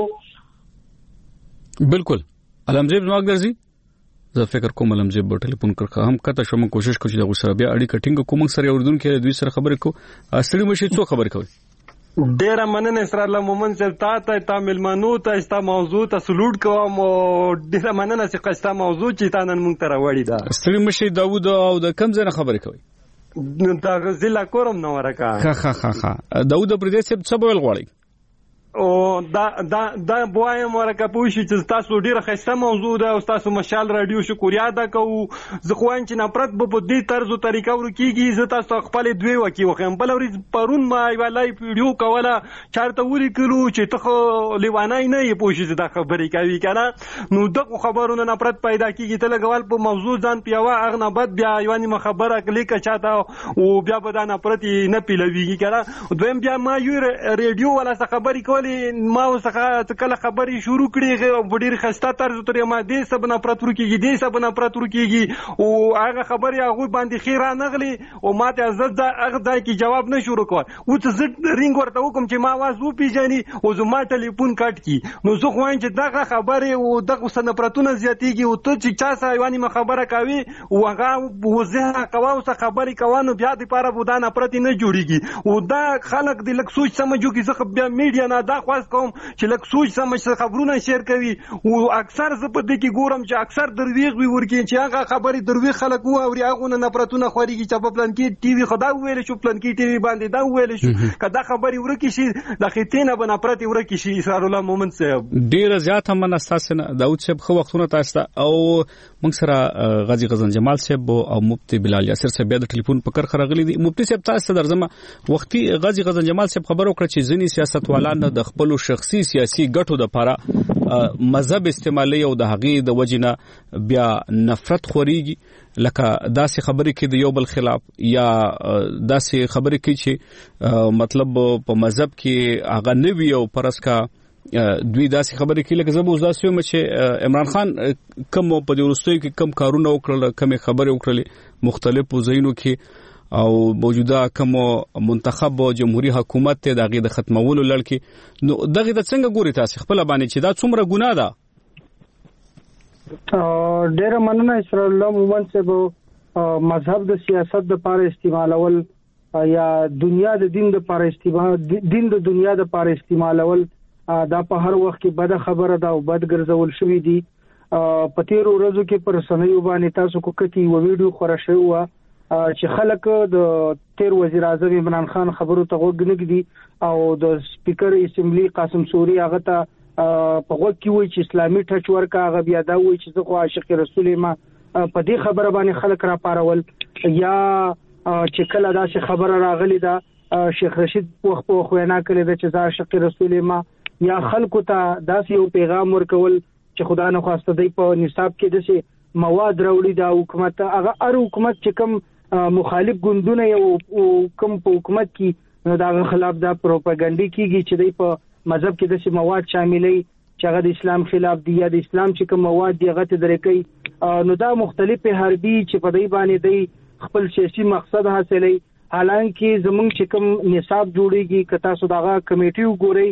بالکل علمزیب زما ګرځي زه فکر کوم علمزیب په ټلیفون کړه هم کته شوم کوشش کوم چې د سره بیا اړیکه ټینګ کوم سره اوردونکو دوی سره خبرې کو اصلي مشي څو خبرې کوي. ډیره مننه اسرار الله مومن صاحب تا ملمنو ته استا موضوع ته سلوټ کوم او ډیره مننه چې قصتا موضوع چې تا نن مونږ ته راوړی دا اصلي مشي داوود او د کم ځای خبرې کوي دا ضلع کورم نو ورکا ها داوود پردیس څه بول غواړي او دا بوایم ورکه پوښی چې تاسو ډیره خسته موضوع ده او تاسو مشال رادیو شکریا ده کو زه خو ان چې نفرت په دې طرز او طریقو ورکیږي زه تاسو خپل دوی وکی وخم بل ورځ پرون ما یو لایو ویډیو کوله چارته وری کړو چې ته لیوانای نه یې پوښی دا خبرې کوي کنه نو دغه خبرونه نفرت پیدا کیږي ته لګول په موضوع ځان پیوا اغنه بد بیا یوانی خبره کلیک چاته او بیا به دا نفرت نه پیلويږي کنه دویم بیا ما یو ریډیو ولا څه خبرې کول ولی ما وسخه کله خبرې شروع کړې او ډېر خسته طرز ترې ما دې سب نفرت ورکیږي او هغه خبرې هغه باندې خیره نغلی او ما ته عزت هغه ځای کې جواب نه شروع کول او څه رینګ ورته وکم چې ما आवाज و پیژني او زما ټلیفون کټ کی نو زه خو وایم چې دغه خبرې او دغه سنپرتونه زیاتېږي او ته چې چا سره یواني خبره کوي او هغه وزه کوا او خبرې کوانو بیا د پاره بودانه پرتی نه جوړیږي او دا خلک د لک سوچ سمجو کې زه بیا میډیا نه دا خواست کوم چې لک سوچ سمج خبرونه شیر کوي او اکثر زه په دې کې ګورم چې اکثر درویغ وي ورکی چې هغه خبرې درویغ خلک وو او هغه نه نفرتونه خوريږي چې په پلان کې ټي وي خدا ویل شو پلان کې ټي وي باندې دا ویل شو کدا خبرې ورکی شي د خېتینه بنا پرتی ورکی شي اسرار الله مومن صاحب ډیر زیات هم اساسا داود صاحب خو وختونه تاسو او موږ سره غازی غزن جمال صاحب او مفتی بلال یاسر صاحب د ټلیفون په کر خرغلی دي مفتی صاحب تاسو درځم وختي غازی غزن جمال صاحب خبرو کړ چې ځینی سیاستوالان د خپل شخصي سیاسي ګټو لپاره مذهب استعمالي او د هغې د وجنه بیا نفرت خوريږي لکه داسې خبرې کې د یو بل خلاف یا داسې خبرې کې چې مطلب په مذهب کې هغه نه وي او پرسکا دوی داسې خبرې کې لکه زبوز داسې وم چې عمران خان کوم په دې ورستوي کې کم کارونه وکړل کوم خبرې وکړلې مختلفو ځایونو کې او موجوده کوم منتخب جمهوریت حکومت ته دغه د ختمولو لړ نو دغه د څنګه ګوري تاسو خپل باندې چې دا څومره ګناه ده ډېر مننه اسرار الله مومن صاحب مذهب د سیاست د لپاره استعمالول یا دنیا د دین د لپاره استعمال دین د دنیا د لپاره استعمالول دا په هر وخت کې بد خبره ده او بد ګرځول شوې دي په تیر ورځو کې پر سنوي باندې تاسو کو کتي و ویډیو خورا شوی و چې خلک د تیر وزیر اعظم عمران خان خبرو ته وګنګدي او د سپیکر اسمبلی قاسم سوري هغه ته په وخت کې وایي چې اسلامي ټچ ورکا هغه بیا دا وایي چې زه عاشق رسول ما په دې خبره باندې خلک را پارول یا چې کله دا څه خبره راغلی دا شیخ رشید په خوینا کړی دا چې زه عاشق رسول ما یا خلکو ته داسې یو پیغام ورکول چې خدا نه خواسته دی په نصاب کې داسې مواد راوړي دا حکومت هغه هر حکومت چې کوم مخالف ګوندونه یو کوم په حکومت کې نو دا خلاف دا پروپاګاندا کیږي چې د په مذهب کې د مواد شاملې چې هغه د اسلام خلاف دی یا د اسلام چې کوم مواد دی هغه ته درکې نو دا مختلفه حربي چې په دای باندې دی خپل سیاسي مقصد حاصلې حالانکه زمونږ چې کوم نصاب جوړیږي کتا سو داغه کمیټي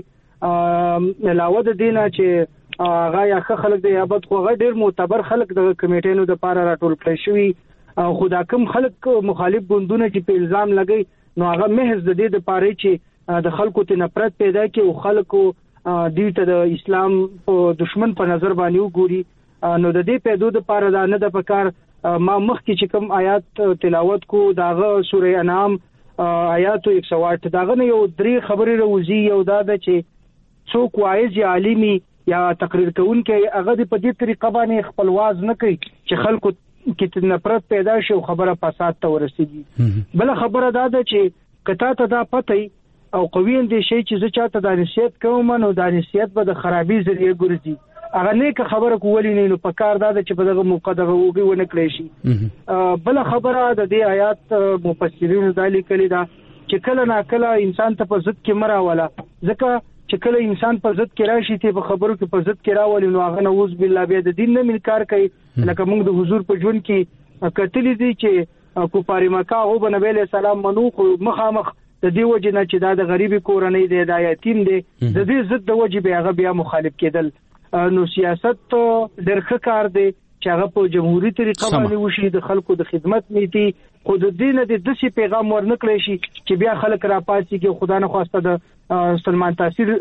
وګوري علاوه د دینه چې هغه یا خلک د یابت خو غډیر معتبر خلک د کمیټینو د لپاره راټول کړی شوی خدا کوم خلک مخالف ګوندونه چې په الزام لګي نو هغه محض د دې لپاره چې د خلکو ته نفرت پیدا کړي او خلکو دې ته د اسلام په دشمن په نظر باندې وګوري نو د دې پیدو لپاره دا نه د پکار ما مخکې چې کوم آیات تلاوت کو داغه سوره انعام آیات 108 داغه نه یو درې خبرې روزي یو دا د چې څوک وایي عالمي یا تقریر کوونکې هغه په دې طریقه باندې خپل واز نه کوي چې خلکو کې نفرت پیدا شي او خبره فساد ته ورسیږي بل خبره دا ده چې کته ته دا پته او قوی اندې شي چې زه چاته د نصیحت کوم نو د نصیحت به د خرابي ذریعہ ګرځي هغه نیک خبره کولې نه نو په کار دا ده چې په دغه موقع دغه وګي ونه کړی شي بل خبره د دې آیات مفسرین دا لیکلي دا چې کله نا کله انسان ته په ضد کې مراوله ځکه چې کله انسان په ضد کې راشي ته په خبرو کې په ضد کې راولي نو هغه نوز بالله بیا د دین نه انکار کوي لکه موږ د حضور په ژوند کې کتلې دي چې کوپاری مکه او نبی له سلام منوخ مخامخ د دې وجه نه چې دا د غریبي کورنۍ دی د یتیم دی د دې ضد د وجه به هغه بیا مخالف کېدل نو سیاست درخه کار دی چې هغه په جمهوریت طریقه باندې وشي د خلکو د خدمت نیتی خود دین د دسي پیغام ورنکړي شي چې بیا خلک را پاتې کې خدا نه خواسته د سلمان تاثیر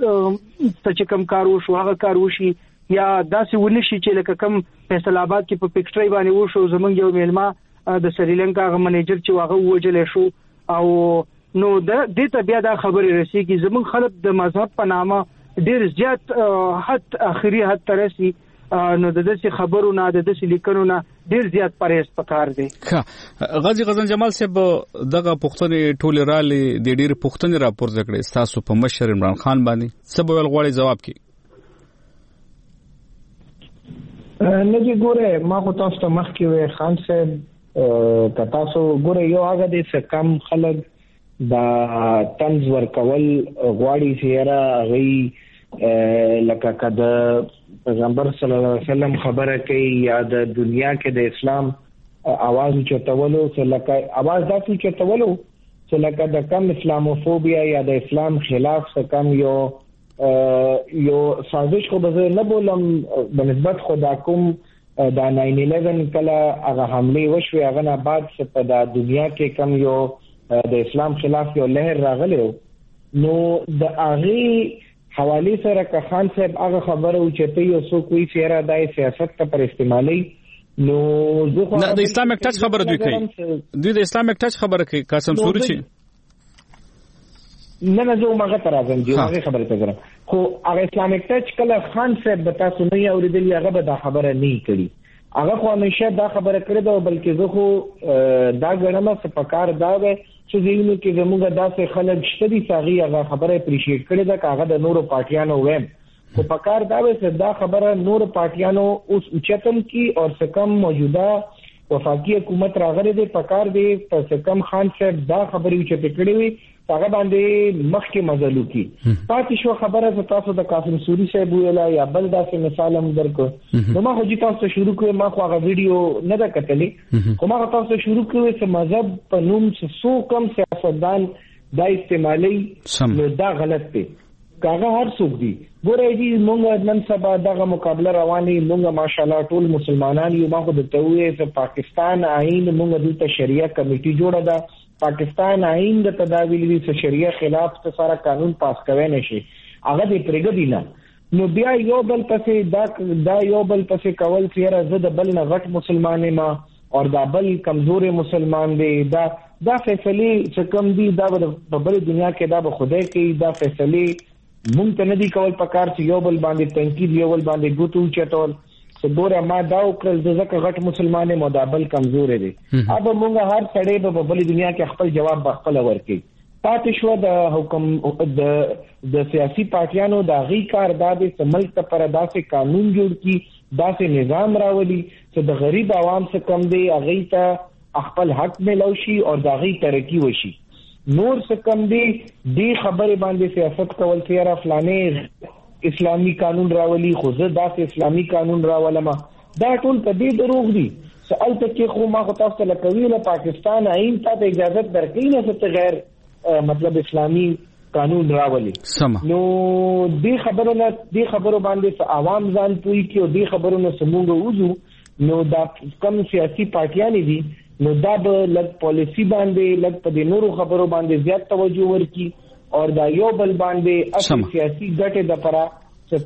چې کم کار وشو هغه کار وشي یا داسې ونشي چې لکه کم فیصل آباد کې په پکټري باندې وشو زمونږ یو میلمه د سریلانکا غو منیجر چې واغه وجل شو او نو د دې ته بیا دا خبرې رسیږي زمونږ خلک د مذهب په نامه ډیر زیات حد اخري حد ترسي نو د دې خبرو نه د دې لیکنو نه ډیر زیات پرهیز پکار دی غازی غزن جمال صاحب دغه پښتنې ټوله رالي د ډیر پښتنې راپور ذکرې تاسو په مشر عمران خان باندې سبب غوړي جواب کی نه جی ګوره ما خو تاسو ته مخکې وې خان صاحب تاسو ګوره یو هغه دې څه کم خلک دا طنز ورکول غواړي چې را غي لکه کده پیغمبر صلی الله علیه وسلم خبره کوي یا د دنیا کې د اسلام आवाज چتولو چې لکه आवाज داسې چتولو چې لکه د کم اسلاموفوبیا یا د اسلام خلاف څه کم یو سازش خو به نه بولم بنسبت خدا کوم دا 9/11 کله هغه حمله وشوه هغه نه بعد په د دنیا کې کم یو د اسلام خلاف یو لهر راغلی نو د هغه حواله سره که خان صاحب هغه خبره او چې ته یو څوک وی چې را د سیاست ته پر استعمالي نو زه د اسلام اکټچ خبره دوی کوي د اسلام اکټچ خبره کوي قاسم سوري چې نه زه ماغه تر راځم چې هغه خبره ته ګرم خو هغه اسلامک ټچ کله خان صاحب به تاسو نه اوریدلی هغه به دا خبره نه کړي هغه خو همیشه دا خبره کړې ده بلکې زه خو دا ګڼم چې پکار دا ده چې زینو کې زموږ داسې خلک شته دي چې هغه خبره اپریشیټ کړي ده هغه د نورو پارټیانو ویم خو پکار دا وي چې دا خبره نورو پارټیانو اوس اوچتل کی او څه کم موجوده وفاقي حکومت راغلي دي پکار دي څه کم خان صاحب دا خبرې چې کړې وي هغه باندې مخکې مزلو کی پاتې شو خبره چې تاسو د قاسم سوري صاحب ویلا یا بل داسې مثال هم درکو نو ما خو چې تاسو شروع کړو ما خو هغه ویډیو نه دا کتلې خو ما تاسو شروع کړو چې مذهب په نوم څه کم سیاستدان دا استعمالي نو دا غلط دی کاغه هر څوک دی ګورې دي مونږ نن سبا دغه مقابله رواني مونږ ماشاءالله ټول مسلمانان یو ما خو د توې چې پاکستان آئین مونږ د شریعه کمیټي جوړه ده پاکستان آئین د تداویل وی شریعه خلاف څه سره قانون پاس کوي نشي هغه دې پرېګدي نه نو بیا یو بل پسې دا یو بل پسې کول چې زه د بل نه غټ مسلمان ما او دا بل کمزور مسلمان دی دا فیصله چې کوم دی دا په بل دنیا کې دا به خدای کوي دا فیصله مونږ ته نه دی کول پکار چې یو بل باندې تنقید یو بل باندې ګوتو چټول ګوره ما دا وکړل ځکه غټ مسلمان مدابل کمزور دي اب موږ هر سړی په بل دنیا کې خپل جواب خپل ورکړي پاتې شو د حکم د سیاسي پارټیانو د غي کار د ملک ته پر داسې قانون جوړ کی داسې نظام راولي چې د غریب عوام څخه کم دی هغه ته خپل حق ملوشي او د غي ترقی وشي نور څخه کم دی د خبره باندې سیاست کول چې را فلانه اسلامی قانون راولي خو زه داسې اسلامی قانون راولم دا ټول په دې دروغ دي سوال ته کې خو ما خو تاسو له کوي له پاکستان آئین ته اجازه درکې نه څه غیر مطلب اسلامی قانون راولي نو دې خبرو باندې عوام ځان پوي کې او دې خبرو نه سمونږ وځو نو دا کم سیاسي پارټیان دي نو دا به لږ پالیسی باندې لږ په دې نورو خبرو باندې زیات توجه ورکړي اور دا یو بل باندې اصل سیاسي ګټه د پرا چې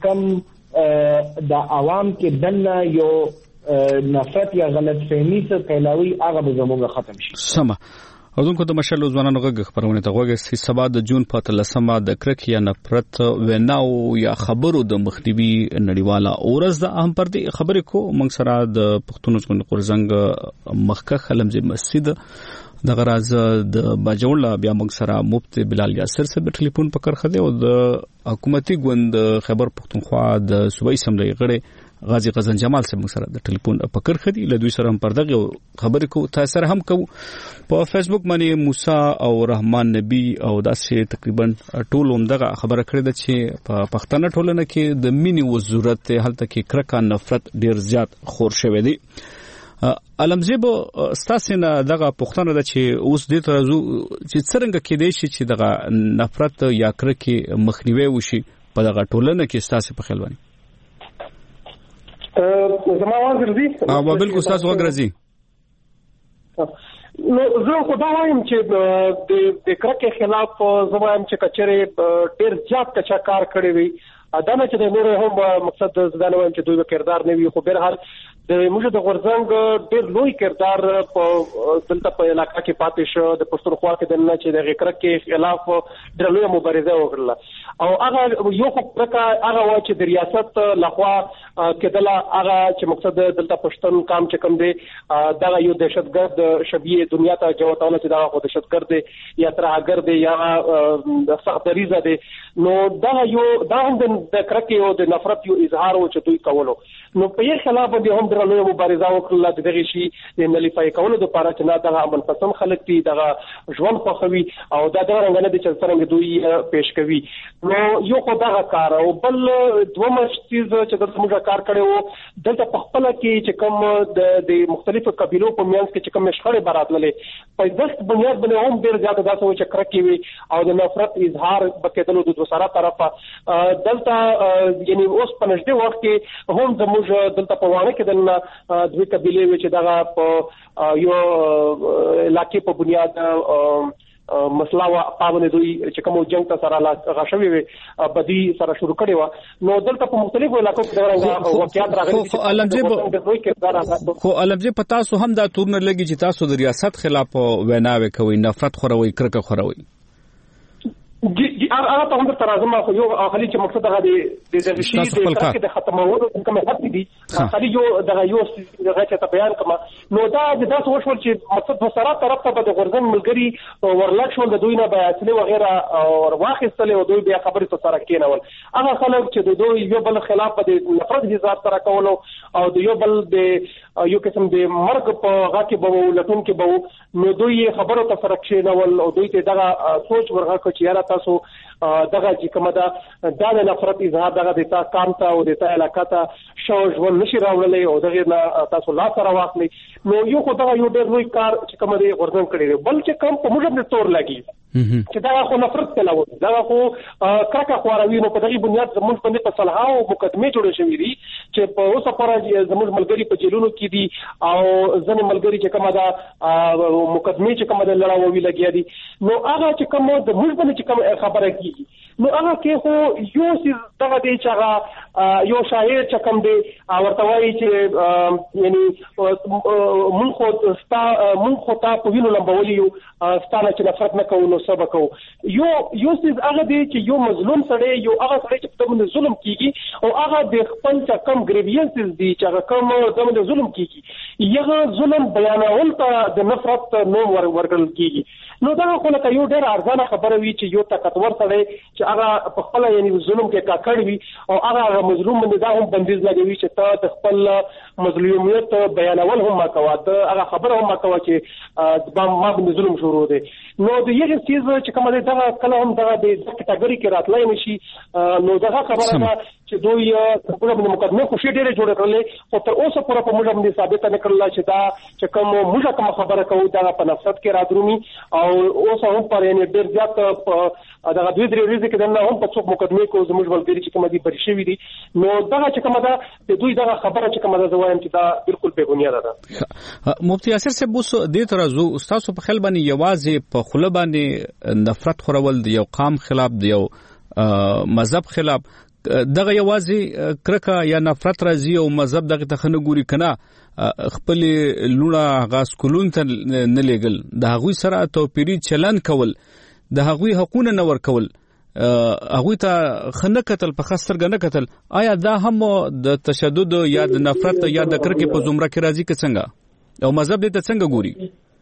کم د عوام کې دنه یو نفرت یا غلط فهمي څخه پیلاوي هغه به زموږ ختم شي سم اوردونکو د مشالو ځوانانو غږ خبرونه ته غوږی سبا د جون په 13 د کرک یا نفرت وناو یا خبرو د مخنیوي نړیواله اورز د اهم پر دي خبرې کو موږ سره د پښتون ځمکې قرزنګ مخکخ خلمزي مسجد د غراز د باجوړ بیا موږ سره مفتی بلال یاسر سره ټلیفون پکړ خده او د حکومتي ګوند خیبر پختونخوا د صوبایي اسمبلی غړي غازی غزن جمال سره موږ سره د ټلیفون پکړ خدي له دوی سره هم پردغه خبرې کو تاسو سره هم کو په فیسبوک باندې موسی او رحمان نبی او داسې تقریبا ټول هم دغه خبره کړې ده چې په پښتنه ټولنه کې د مینی و ضرورت هلته کې کرکا نفرت ډیر زیات خور شوی دی علمزیب ستاسو دغه پښتنه ده چې اوس د ترازو چې څنګه کې دی چې دغه نفرت یا کرکې مخنیوي وشي په دغه ټولنه کې ستاسو په خیال باندې زما आवाज راځي او بالکل تاسو وګرځي نو زه خدای وایم چې د کرکې خلاف زما هم چې کچره ډیر زیات کار کړی وي دا نه چې د نور هم مقصد زدان وایم چې دوی کردار نه وي خو به هر د موږ د غورځنګ ډیر لوی کردار په دلته په علاقې کې پاتې شو د پښتونخوا کې د نه چې د کرکې خلاف ډیر لوی مبارزه وکړه او هغه یو خبره هغه و چې د ریاست لخوا کېدله هغه چې مقصد دلته پښتون کام چې کوم دی دا یو دهشتګرد شبیه دنیا ته جوړونه چې دا خو دهشتګرد دی یا ترهګر دی یا سخت دریزه دی نو دا هم د کرکې او د نفرت یو اظهار و چې دوی کولو نو په یې خلاف باندې هم درنه مبارزه وکړه د دغه شی د نلیفای کولو لپاره چې نه دغه امن پسند خلک دي دغه ژوند خوښوي او دا د رنګ نه د چلترنګ دوی پیش کوي نو یو خو دغه کار او بل دوه چیز چې د موږ کار کړو دلته په خپل کې چې کوم د مختلفو قبيلو په میانس کې چې کوم شخړې براتللې په دغه بنیاد باندې هم ډیر زیات داسې و چې کرکې وي او د نفرت اظهار بکېدلو د دوسرا طرفه دلته یعنی اوس په نږدې وخت کې هم زموږ دلته په وانه کې د دوی قبيله وي چې دغه په یو علاقې په بنیاد مسله وا پاونه دوی چې کوم جنگ ته سره غشوي وي بدی سره شروع کړي و نو دلته په مختلفو علاقو کې دغه واقعیت راغلي خو علمجه پتا سو هم دا تور نه لګي چې تاسو د ریاست خلاف ویناوي کوي نفرت خوروي کرکه خوروي جی هغه ته هم ترازم خو یو خالي چې مقصد هغه د شي د کرکه د ختمولو کوم هڅه دي خالي یو دغه یو دغه چې بیان کما نو دا د تاسو وشول چې مقصد وسره طرف ته د غرزن ملګری ورلک شول د دوی نه بیاتله و غیره او واخستل او دوی بیا خبرې سره کېنول هغه خلک چې د دوی یو بل خلاف د نفرت هزار سره کولو او د یو بل د یو قسم د مرګ په غاکه به لټون کې به نو دوی خبرو ته سره کېنول او دوی ته دغه سوچ ورغه چې یاره تاسو دغه چې کومه دا د نفرت اظهار دغه د تا کام ته او د تا علاقه ته شوج ول نشي راوړلې او دغه تاسو لا سره واخلي نو یو خو دغه یو ډېر لوی کار چې کومه دی غوړن کړی بل چې کوم په موږ د تور لګي چې دا خو نفرت تلاو دا خو کرکه خوروي نو په دغه بنیاد زموږ باندې په صلاح او مقدمه جوړې شوې دي چې په اوسه پورې زموږ ملګری په جیلونو کې دي او ځنې ملګری چې کومه دا مقدمه چې کومه د لړاوي لګیا دي نو هغه چې کومه د موږ باندې چې کوم خبره کیږي نو هغه کې خو یو څه دغه دی چې هغه یو شاعر چې کوم دی ورته وایي چې یعنی مونږ خو تا په وینو لمبولي یو ستانه چې نفرت نه کوو نو سبق یو څه هغه دی چې یو مظلوم سړی یو هغه سړی چې په موږ ظلم کیږي او هغه د خپل چې کم ګریوینسز دي چې هغه کوم زموږ ظلم کیږي یغه ظلم بیانول ته د نفرت نوم ورکړل کیږي نو دا خو لکه یو ډېر ارزانه خبره وی چې یو طاقتور سړی چې هغه په خپل یعنی ظلم کې کاکړ وي او هغه مظلوم باندې دا هم بندیز لګوي چې ته د خپل مظلومیت بیانول هم ما کوه ته هغه خبره هم ما کوه چې ما باندې ظلم شروع دی نو د یو چیز چې کومه دا کله هم دا د کټګوري کې راتلای نشي نو دا خبره ده چې دوی په کومه مقدمه خو شي ډېر جوړ کړل او تر اوسه پورې په موږ باندې ثابت نه کړل چې دا چې کوم موږ کوم خبره کوو دا په نفرت کې رادرومي او اوسه هم پر یې ډېر زیات دا دوی درې ورځې کې نه هم په څوک مقدمه کو زموږ ولګري چې کومه دي بری شوی دي نو دا چې کومه دا د دوی دا خبره چې کومه دا وایم چې دا بالکل بے بنیاد ده مفتي یاسر صاحب اوس دې ترازو استاد په خپل باندې یوازې په خله باندې نفرت خورول دی یو قام خلاف دی یو مذهب خلاف دغه یوازې کرکه یا نفرت راځي او مذهب دغه تخنه ګوري کنه خپل لونه غاس کولون ته نه لګل د هغوی سره توپیری چلن کول د هغوی حقونه نه ور کول هغوی ته خنه قتل په خاصرګ نه قتل آیا دا هم د تشدد یا د نفرت یا د کرکه په زمره کې راځي که څنګه او مذهب دې ته څنګه ګوري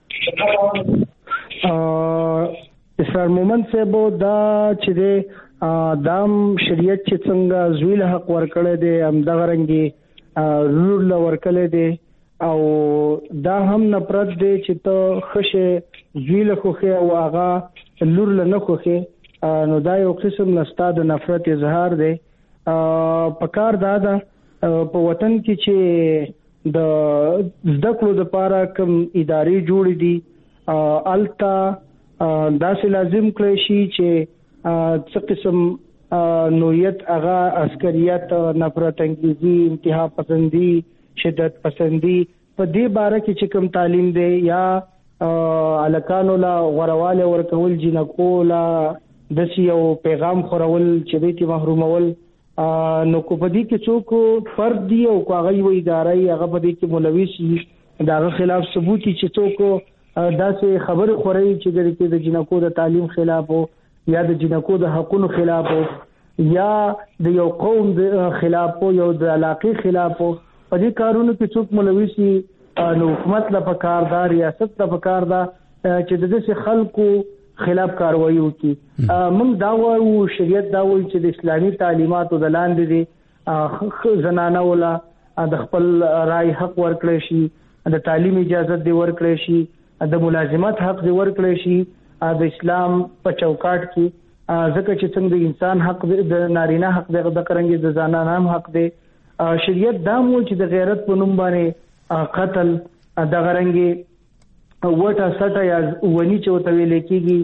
اسرار مومن صاحب دا چې دام شریعت چې څنګه زویل حق ورکړی دی هم دغه رنګي رور له ورکړی دی او دا هم نفرت دی چې ته خشه زویل خوخه او هغه لور له نه خوخه نو دا یو قسم نستا د نفرت اظهار دی پکار دا په وطن کې چې د زده کړو لپاره کوم ادارې جوړې دي التا داسې لازم کړی شي چې څه قسم نوعیت هغه عسکریت نفرت انګیزي انتها پسندي شدت پسندي په دې باره کې چې کوم تعلیم دی یا الکانو لا غرواله ورکول جنکو لا د یو پیغام خورول چې دې محرومول نو کو په دې کې څوک فرد دی او هغه یو ادارې هغه په دې کې ملوي شي داغه خلاف ثبوت چې څوک داسې خبر خوري چې د جنکو د تعلیم خلاف یا د جنکو د حقونو خلاف یا د یو قوم د خلاف یو د علاقې خلاف په دې کارونو کې څوک ملوي شي نو حکومت لا پکاردار ریاست لا پکاردار چې د دې خلکو خلاف کاروایی وکړي موږ دا وایو شریعت دا وایي چې د اسلامي تعلیماتو د لاندې دي زنانه ولا د خپل رائے حق ورکړي شي، د تعلیم اجازه دی ورکړي شي، د ملازمت حق دی ورکړي شي د اسلام په چوکاټ کې، ځکه چې څنګه د انسان حق د نارینه حق دی د کرنګي د زنانه هم حق دی. شریعت دا مو چې د غیرت په نوم باندې قتل د غرنګي وټه سټه یا ونی چې وته ویل کېږي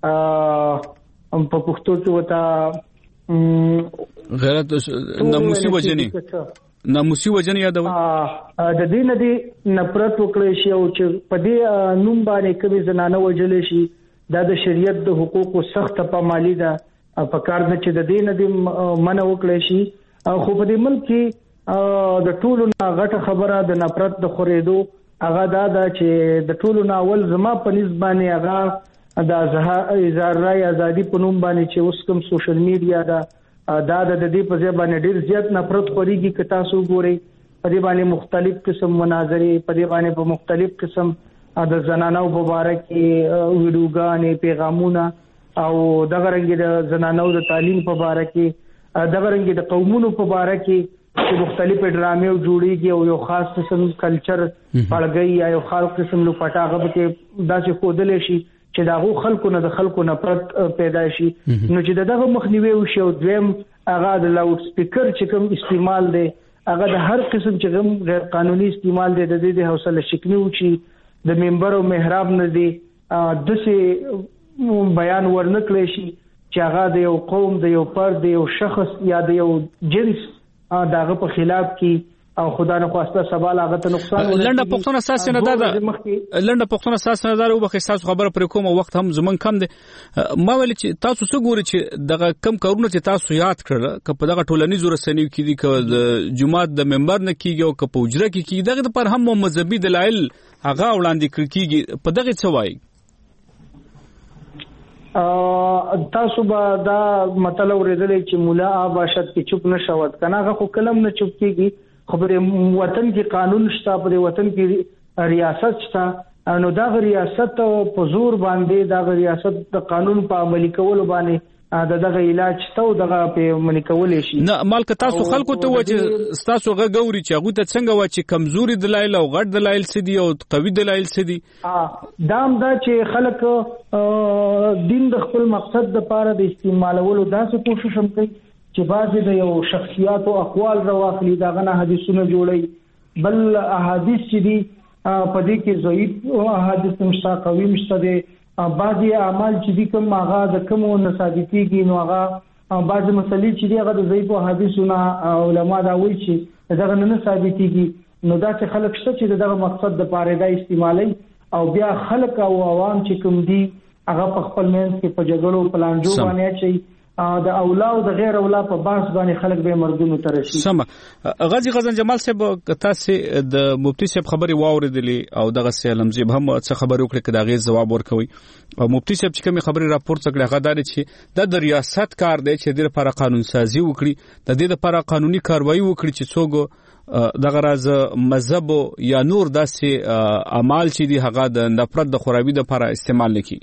په پښتو کې وته غیرت ناموسي وجنې یادوي. د دې نه دی نفرت وکړي شي او چې په دې نوم باندې کومې زنانه وجلې شي دا د شریعت د حقوقو سخت پامالي ده. په کار نه چې د دې نه دی منع وکړي شي. خو په دې ملک کې د ټولو غټه خبره د نفرت د خورېدو هغه دا ده چې د ټولو اول زما په نسبانه هغه د اظهار رائے ازادي په نوم باندې چې اوس کوم سوشل میډیا دا د دې په ځای باندې ډیر زیات نفرت خوريږي که تاسو ګورئ. په دې باندې مختلف قسم مناظرې، په دې باندې په مختلف قسم د زنانو مبارک ویډیوګانې، پیغامونه او دغه رنګ د زنانو د تعلیم په اړه کې، دغه رنګ د قومونو په اړه کې چې مختلف ډرامې جوړيږي او یو خاص قسم کلچر پړګي یا یو خاص قسم لو پټاغه به داسې خودل شي چې داغو خلکو نه د خلکو نفرت پیدا شي. نو چې دغه مخنیوي وشي او دویم هغه د لاوډ سپیکر چې کوم استعمال دی هغه د هر قسم چې غیر قانوني استعمال دی د دې حوصله شکنی وشي. د منبر او محراب نه دی دسه بیان ورنکړي شي چې هغه د یو قوم، د یو فرد، د یو شخص یا د یو جنس داغه په خلاف کې او خدا نه خواسته سوال هغه ته نقصان لنډه پښتون اساس نه ده لنډه پښتون اساس نه ده او بخې تاسو خبره پر کوم وخت هم زمون کم دي. ما ویل چې تاسو څه ګوري چې دغه کم کارونه چې تاسو یاد کړل ک په دغه ټولنیزو رسنیو کې دي ک د جماعت د ممبر نه کیږي او ک په اجره کې کیږي دغه پر هم مذهبي دلایل هغه وړاندې کیږي په دغه څه وایي. تاسو به دا مطلب ورېدلې چې مولا باشد کې چوپ نشوت کنه هغه خو کلم نه چوپ کیږي. خبره وطن کې قانون شته، په وطن کې ریاست شته، نو دا ریاست په زور باندې دا ریاست د قانون په عملي کولو باندې دغه علاج ته او دغه په عملي کول شي. نه مالک تاسو خلکو ته و چې تاسو غوړي چې هغه ته څنګه و چې کمزوري دلایل او غټ دلایل سدي او قوي دلایل سدي دام دا چې خلک دین د خپل مقصد د پاره د استعمالولو داسې کوشش هم کوي چې بعضې د یو شخصیات او اقوال راواخلي داغه نه حدیثونه جوړي، بل احادیث چې دي په دې کې ضعیف احادیث مشته، قوي مشته دي، بعضې اعمال چې دي کوم هغه د کوم نه ثابتېږي نو هغه بعضې مسلې چې دي هغه د ضعیف احادیثونه علما دا وایي چې دغه نه ثابتېږي. نو دا چې خلک شته چې دغه مقصد د پاره دا استعمالي او بیا خلک او عوام چې کوم دي هغه په خپل منځ کې په جګړو پلانجو باندې اچي د اولاد او د غیر اولاد په باس باندې خلک به مرګونو ترشي. سم غازی غزن جمال صاحب تاسو د مفتي صاحب خبري واوریدلې او دغه سلام زیب هم څه خبرې وکړي کدا غي جواب ورکوي. او مفتي صاحب چې کوم خبري راپورټ کړي هغه دار چې د ریاست کار دی چې د لپاره قانون سازي وکړي، د دې لپاره قانوني کاروایی وکړي چې څوک دغه راز مذهب یا نور داسې اعمال چې دي هغه د نفرت د خرابي لپاره استعمال نکړي.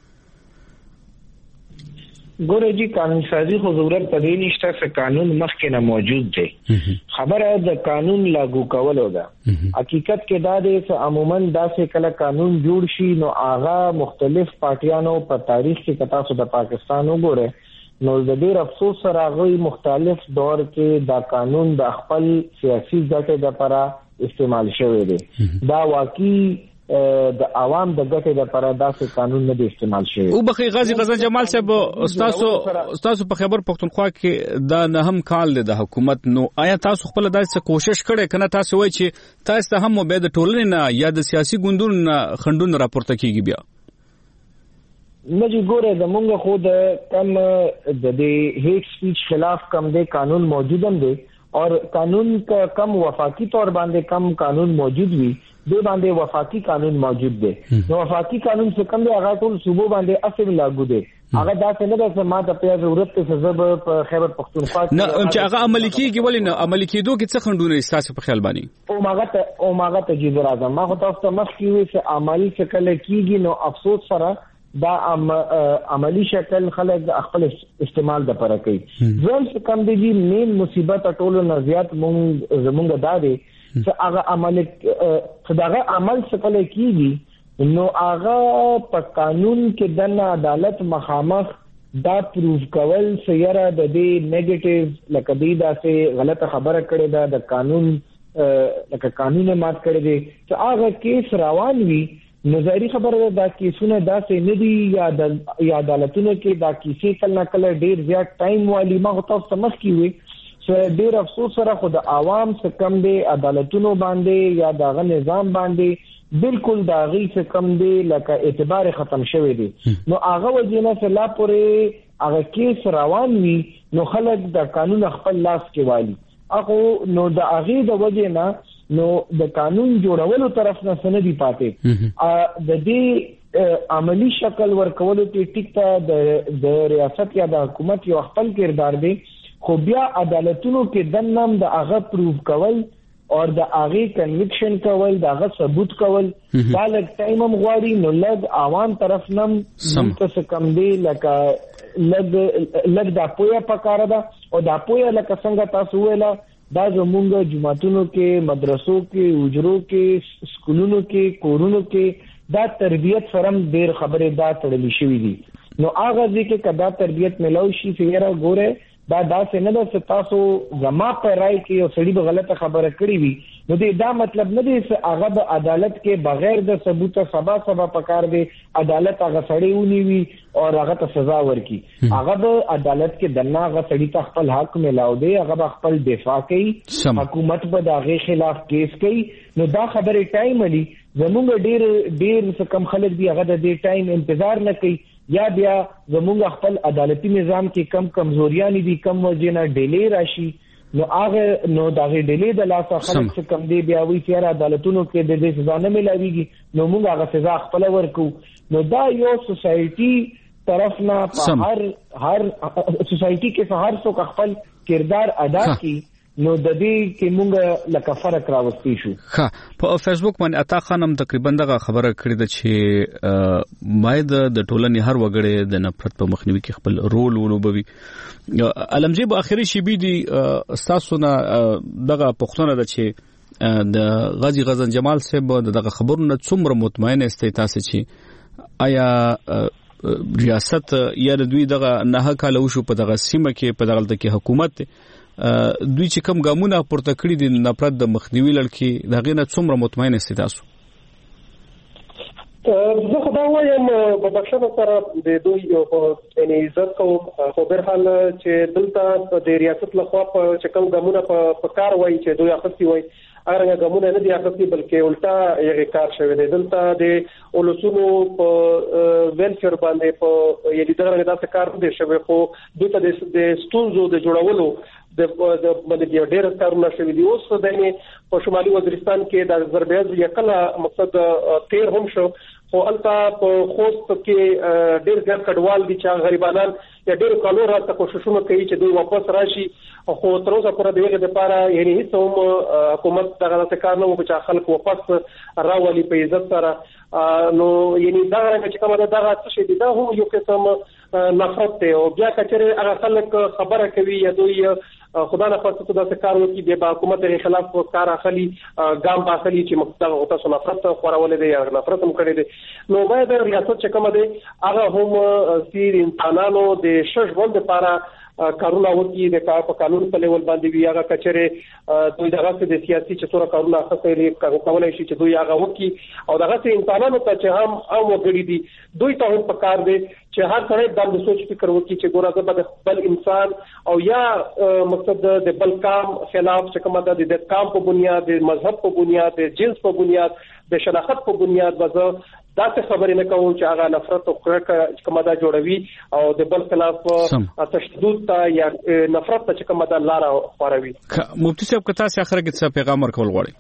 ګوره جی قانون سازی خو ضرورت پدې نشته چې قانون مخکې نه موجود دی. خبره د قانون لاګو کولو ده. حقیقت کې دا دی چې عموما داسې کله قانون جوړ شي نو هغه مختلف پارټیانو په تاریخ کې کتا سو د پاکستان وګوره نو د ډېر افسوس سره هغه مختلف دور کې دا قانون د خپل سیاسي ګټې لپاره استعمال شوی دی. دا واقعي د عوام د ګټې لپاره داسې قانون نه دی استعمال شوی. او بخي غازی غزن جمال صاحب تاسو په خبر پښتونخوا کې دا نه هم کال د حکومت نو آیا تاسو خپل داسې کوشش کړئ کنه تاسو وایي چې تاسو ته هم به د ټولنې نه یا د سیاسي ګوندونو نه خندونه راپورته کیږي بیا؟ نه جی ګوره د مونږ خو د کم د هیټ سپیچ خلاف کم د قانون موجود هم دی اور قانون کا کم وفاقی طور باندې کم قانون موجود وي دو باندې وفاقی قانون موجود دی. نو وفاقی قانون څخه کم دی هغه ټول صوبو باندې اصل لاګو دی. هغه دا څنګه ده چې ما ته په ضرورت ته سبب په خیبر پختونخوا نه چې هغه عملي کیږي ولې نه عملي کېدو کې څه خندونه احساس په خیال باندې او ماغه ته جزر اعظم ما خو تاسو ته مخ کیوي چې عملی شکل کیږي نو افسوس سره دا عملی شکل خلک خپل استعمال د پره کوي. ځل څه کم دی مین مصیبت ټولو نه زیات زمونږ دا دی چې هغه عمل څه کله کیږي نو هغه په قانون کې د عدالت مخامخ دا پروف کول سیاره د دې نیگیټیو لکه دی دا سه غلطه خبره کړې ده د قانون لکه قانون مات کړی دی چې هغه کیس روان وي نظری خبره دا کیسونه داسې نه دي یا عدالتونو کې دا کیسې کله کله ډیر زیات ټایم والی ما غوښتل سمخ کی وي چې ډیر افسوس سره خو د عوام څخه کم دی عدالتونو باندې یا دغه نظام باندې بالکل دا غي څخه کم دی لکه اعتبار ختم شوی دی نو هغه وجنه سلا پورې هغه کیس روان وي نو خلک د قانون خپل لاس کې والی هغه نو د هغه د وجنه نو د قانون جوړولو طرف نه سندي پاتې د دې عملی شکل ورکولو کې ټیک ته د ریاست یا د حکومت یو خپل کردار دی خو بیا عدالتونو کې د نام د هغه پروف کول او د هغه کنویکشن کول د هغه ثبوت کول دا لږ ټایم هم غواړي نو لږ عوام طرف نم څه کم دی لکه لږ د پوهه پکاره ده او د پوهه لکه څنګه تاسو ویلا دا زمونږ جماعتونو کې مدرسو کې وجرو کې سکولونو کې کورونو کې دا تربیت فرم ډیر خبره دا تړلې شوې دي نو هغه ځکه کدا تربیت ملو شي فیره ګوره دا داسې نه ده چې تاسو زما په رائے کې یو سړي به غلطه خبره کړې وي نو دا مطلب نه دی چې هغه د عدالت کې بغیر د ثبوت سبا پکار دی عدالت هغه سړی ونیوي او هغه ته سزا ورکړي هغه د عدالت کې دنه هغه سړي ته خپل حق ملاو دی هغه خپل دفاع کوي حکومت به دغه خلاف کیس کوي نو دا خبره ټایم لري زموږ ډیر څه کم خلک دی هغه د دې ټایم انتظار نه کوي یا بیا زموږ خپل عدالتي نظام کې کم کمزوریاں دي کم وجنه ډیلی راشي نو هغه نو دغه ډیلی د لاسه خلک څخه کم دی بیا وی چې عدالتونو کې د دې سزا نه ملایويږي نو موږ هغه سزا خپل ورکو نو دا یو سوسایټي طرف نه په هر سوسایټي کې هر څوک خپل کردار ادا کوي نو د دې کې مونږ لکه فرق راوستي شو ښه په فیسبوک باندې عطا خانم تقریبا دغه خبره کړې ده چې ماید د ټولنې هر وګړي د نفرت په مخنیوي کې خپل رول ولوبوي علمجی په اخري شی بي دي تاسو نه دغه پښتنه ده چې د غازی غزن جمال صاحب دغه خبرونه څومره مطمئن استي تاسو چې آیا ریاست یا دوی دغه نه کال وشو په دغه سیمه کې په دغه کې حکومت دوی چې کوم ګامونه پورته کړی دي نفرت د مخنیوي لړ دغه نه څومره مطمئن استئ تاسو زه خو دا وایم په بخښنه سره د دوی یعنی عزت کوم خو به حال چې دلته د ریاست لخوا په چکم ګامونه په کار وایي چې دوی اخستي وایي هغه ګامونه نه دي اخستي بلکې الټا یې کار شوی دی دلته د اولسونو په ویلفیر باندې په یی دغه داسې کار دی شوی خو دلته د ستونزو د جوړولو د باندې ډېر کارونه شوي دي اوس د په شمالي وزیرستان کې د ضربیز یکله مقصد تیر هم شو خو البته په خوست کې ډېر ځای کډوال دي چې غریبانان یا ډېر کالو راته کوششونه کوي چې دوی واپس راشي خو تر اوسه پورې دغه لپاره یعنی هیڅ هم حکومت دغه کار نه وکړي چې خلک واپس راولي په عزت سره نو یعنی دا چې کومه دغه څه دي دا هم یو قسم نفرت دی او بیا کچره هغه خلک خبره کوي یا دوی خدا نه خاصه دا څه کار وکړي د حکومت لري خلاف کار اخلي ګام باخلي چې مقصد او تاسو نفرت خورول دي یا نفرت هم کړی دي نو باید ریاست چې کومه دي هغه هم سیر انسانانو د شش ول لپاره کارونه وکړي د کار په قانون په لیول باندې وی هغه کچره دوی دغه د سیاسي چتور کارونه خاصه کولای شي چې دوی هغه وکړي او دغه انسانانو ته چې هم وګړي دي دوی ته هم پکار دي چې هر څړې د سوچ فکر وکړي چې ګوره د خپل انسان او یا مقصد د بل کام خلاف چې کومه د کام په بنیاد د مذهب په بنیاد د جنس په بنیاد د شناخت په بنیاد وځه دا څه خبرې نه کوم چې هغه نفرت او کرکه کومه دا جوړوي او د بل خلاف تشدد ته یا نفرت ته کومه دا لار خوروي مفتي صاحب کته سي اخر کې څه پیغام ورکول غواړي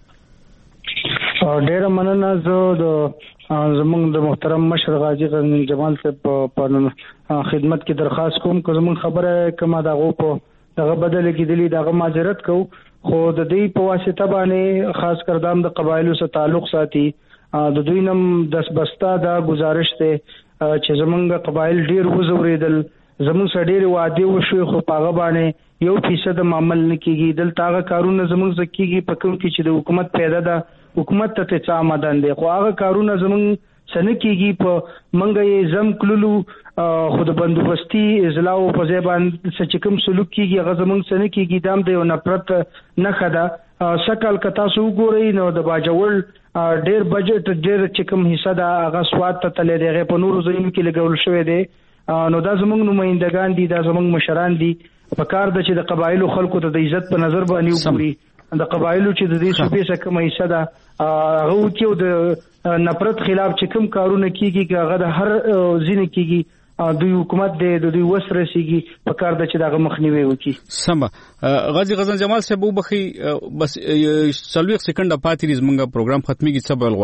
ډېر مننه زه د زمونږ د محترم مشر غازی غزن جمال صاحب په خدمت کې درخواست کوم که زمونږ خبره کومه دغه په دغه بدل کېدلی دغه معذرت کو خو د دې په واسطه باندې خاص کردام د قبایلو سره تعلق ساتي د دوی نم دسبستا دا گزارش ته چې زمونږ قبایل ډیر وزوریدل زموږ سره ډېر وعده وشو خو پاغه باندې 1% عمل نه کیږي. دلته هغه کارونه زموږ زکیږي په کوم کې چې د حکومت پیدا ده، حکومت ته څه آمدن دي، خو هغه کارونه زموږ سن کیږي په منګي زم کللو خود بندوبستي اضلاع په ځبان چې کوم سلوک کیږي هغه زموږ سن کیږي. دام د یو نفرت نه خدا شکل کتا سو ګوري نو د باجوړ ډېر بجټ ډېر چې کوم حصہ دا هغه سواد ته تللی دی په نورو ځایونو کې لګول شوی دی. نو دا زموږ نمائندگان دي، دا زموږ مشران دي، په کار د چې د قبایلو خلکو ته د عزت په نظر باندې وګوري. د قبایلو چې د دې صوبې څخه کومه حصہ ده هغه کې د نفرت خلاف چې کوم کارونه کیږي هغه د هر ځین کیږي د حکومت د دوی وسرسيږي په کار د چې دغه مخنیوي وکړي. سم غازی غزن جمال صاحب وبخي بس 40 سکند پاتې زمونږ پروګرام ختميږي څه بل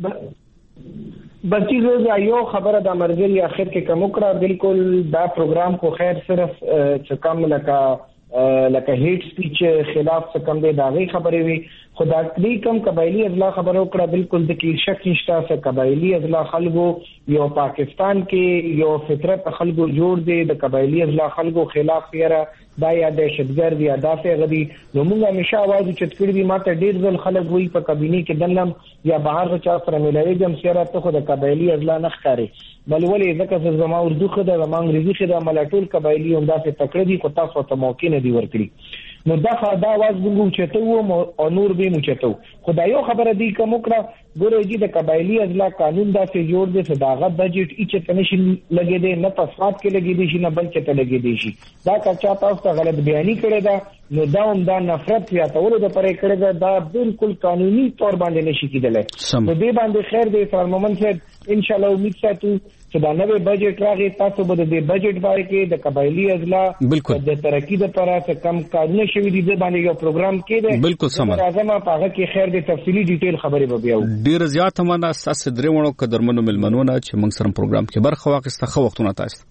غواړي بس چیزه یو خبره د مرګري اخر کې کوم کړه بالکل دا پروګرام کو خیر صرف چې کم لکه هیټ سپیچ خلاف څه کم دی دا غي خبرې وي خدا دې کم قبایلی اضلاع خبرو کړه بالکل د کې شک نشته چې قبایلی اضلاع خلکو یو پاکستان کې یو فطرت خلکو جوړ دي د قبایلی اضلاع خلکو خلاف پیرا دا یا دهشتګرد یا دافع غدي نو موږ همیشه आवाज چتکړی دي ماته ډیر ځل خلک وی په کابینه کې دنم یا بهر چا سره ملایي جم سره ته خو د قبایلی اضلاع نه ښکاری بل ولې ځکه چې زما اردو خدای زما انګریزي خدای ملاتول قبایلی هم داسې تکړه دي خو تاسو ته موقع نه دی ورکړي نو دا आवाज موږ چته وو او نور به مو چته خدایو خبره دی کوم کړه ګورې دي د قبایلی اضلاع قانون داسې جوړ دي چې داغه بجټ هیڅ تنشن لګې دي نه پسات کې لګې دي نه بل چته لګې دي شي دا کچا تاسو ته غلط بیانی کړی دا نو دا هم دا نفرت یا تولو د پرې کړی دا بالکل قانوني تور باندې نشي کېدلی نو دې باندې خیر دی سر مومن صاحب ان شاء الله امید ساتو چې دا نوې بجټ راغی تاسو به د بجټ باره کې د قبایلی اضلاع د ترقی لپاره څه کم کارونه شوي دي د باندې یو پروګرام کې دی بالکل سم راځم په هغه کې خیر دی تفصیلی ډیټیل خبرې به بیا ډیر زیات مننه تاسو درې وړو قدرمنو ملمنونه چې موږ سره پروګرام کې برخه واخیسته خو وختونه تاسو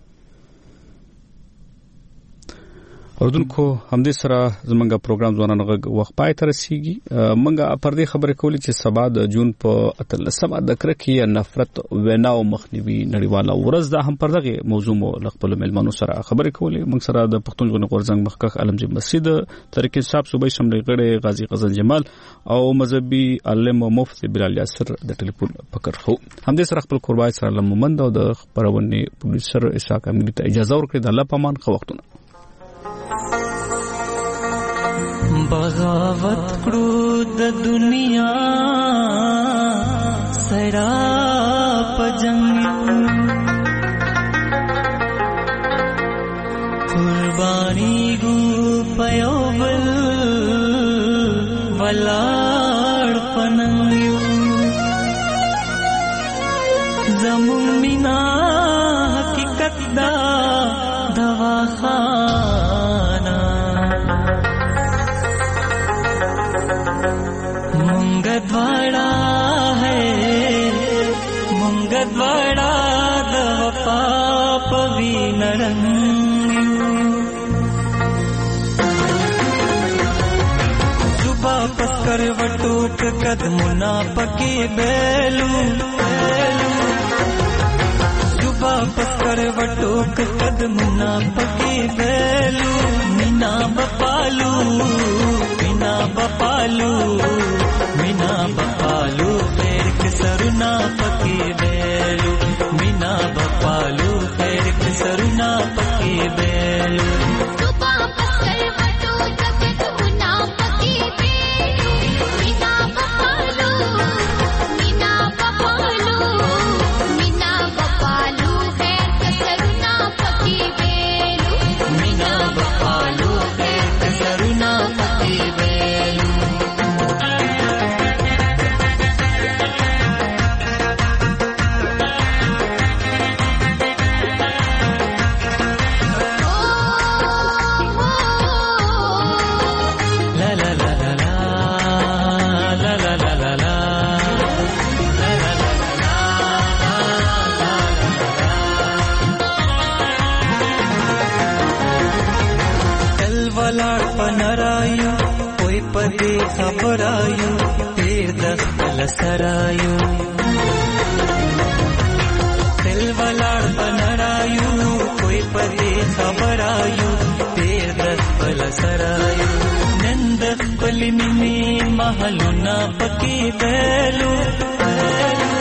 اردوونکو همدې سره زمونږ پروګرام ځوانانو غږ وخت پای ته رسیږي موږ پر دې خبرې کولې چې سبا د جون په 13 د کرکې نفرت وینا او مخنیوي نړیواله ورځ ده هم پر دغه موضوع مو خپل ملمنو سره خبرې کولې موږ سره د پښتون ژغورنې غورځنګ مخکښ علمجي مسجد طریق انصاف صوبایي اسمبلی غړی غازی غزن جمال او مذهبي عالم مفتي بلال یاسر د ټلیفون پکړ خو همدې سره خپل قربای سره لمومند او د خبرونه پولیسر اسحاق امیر ته اجازه ورکړه د الله پامان خو وختونه بغاوت کړو د دنیا سړا پجنګ قرباني ګو پيوبل ولاړ پننګ زمون مینا حقیقت دا دواخانه मंगदवाड़ा है मंगदवाड़ा दवपा पवीनरंग जुबा पस्कर वटूक कदमुना पके बेलू जुबा पस्कर वटूक कदमुना पके बेलू मीना बपालू मीना बपालू मीना बपालू पैर के सरुना पके बेलू मीना बपालू पैर के सरुना पके बेलू सुबह पत्थर वटो जगत मुना पके बेलू मीना बपालू मीना बपालू मीना बपालू पैर के सरुना पके बेलू मीना बपालू पैर के सरुना पके बेलू पनरायु कोई पदे खबरायु पीर दखल सरायु दिल वलाड़ पनरायु कोई पदे لسرایو نند خپل مینې محلونه پکې بیلو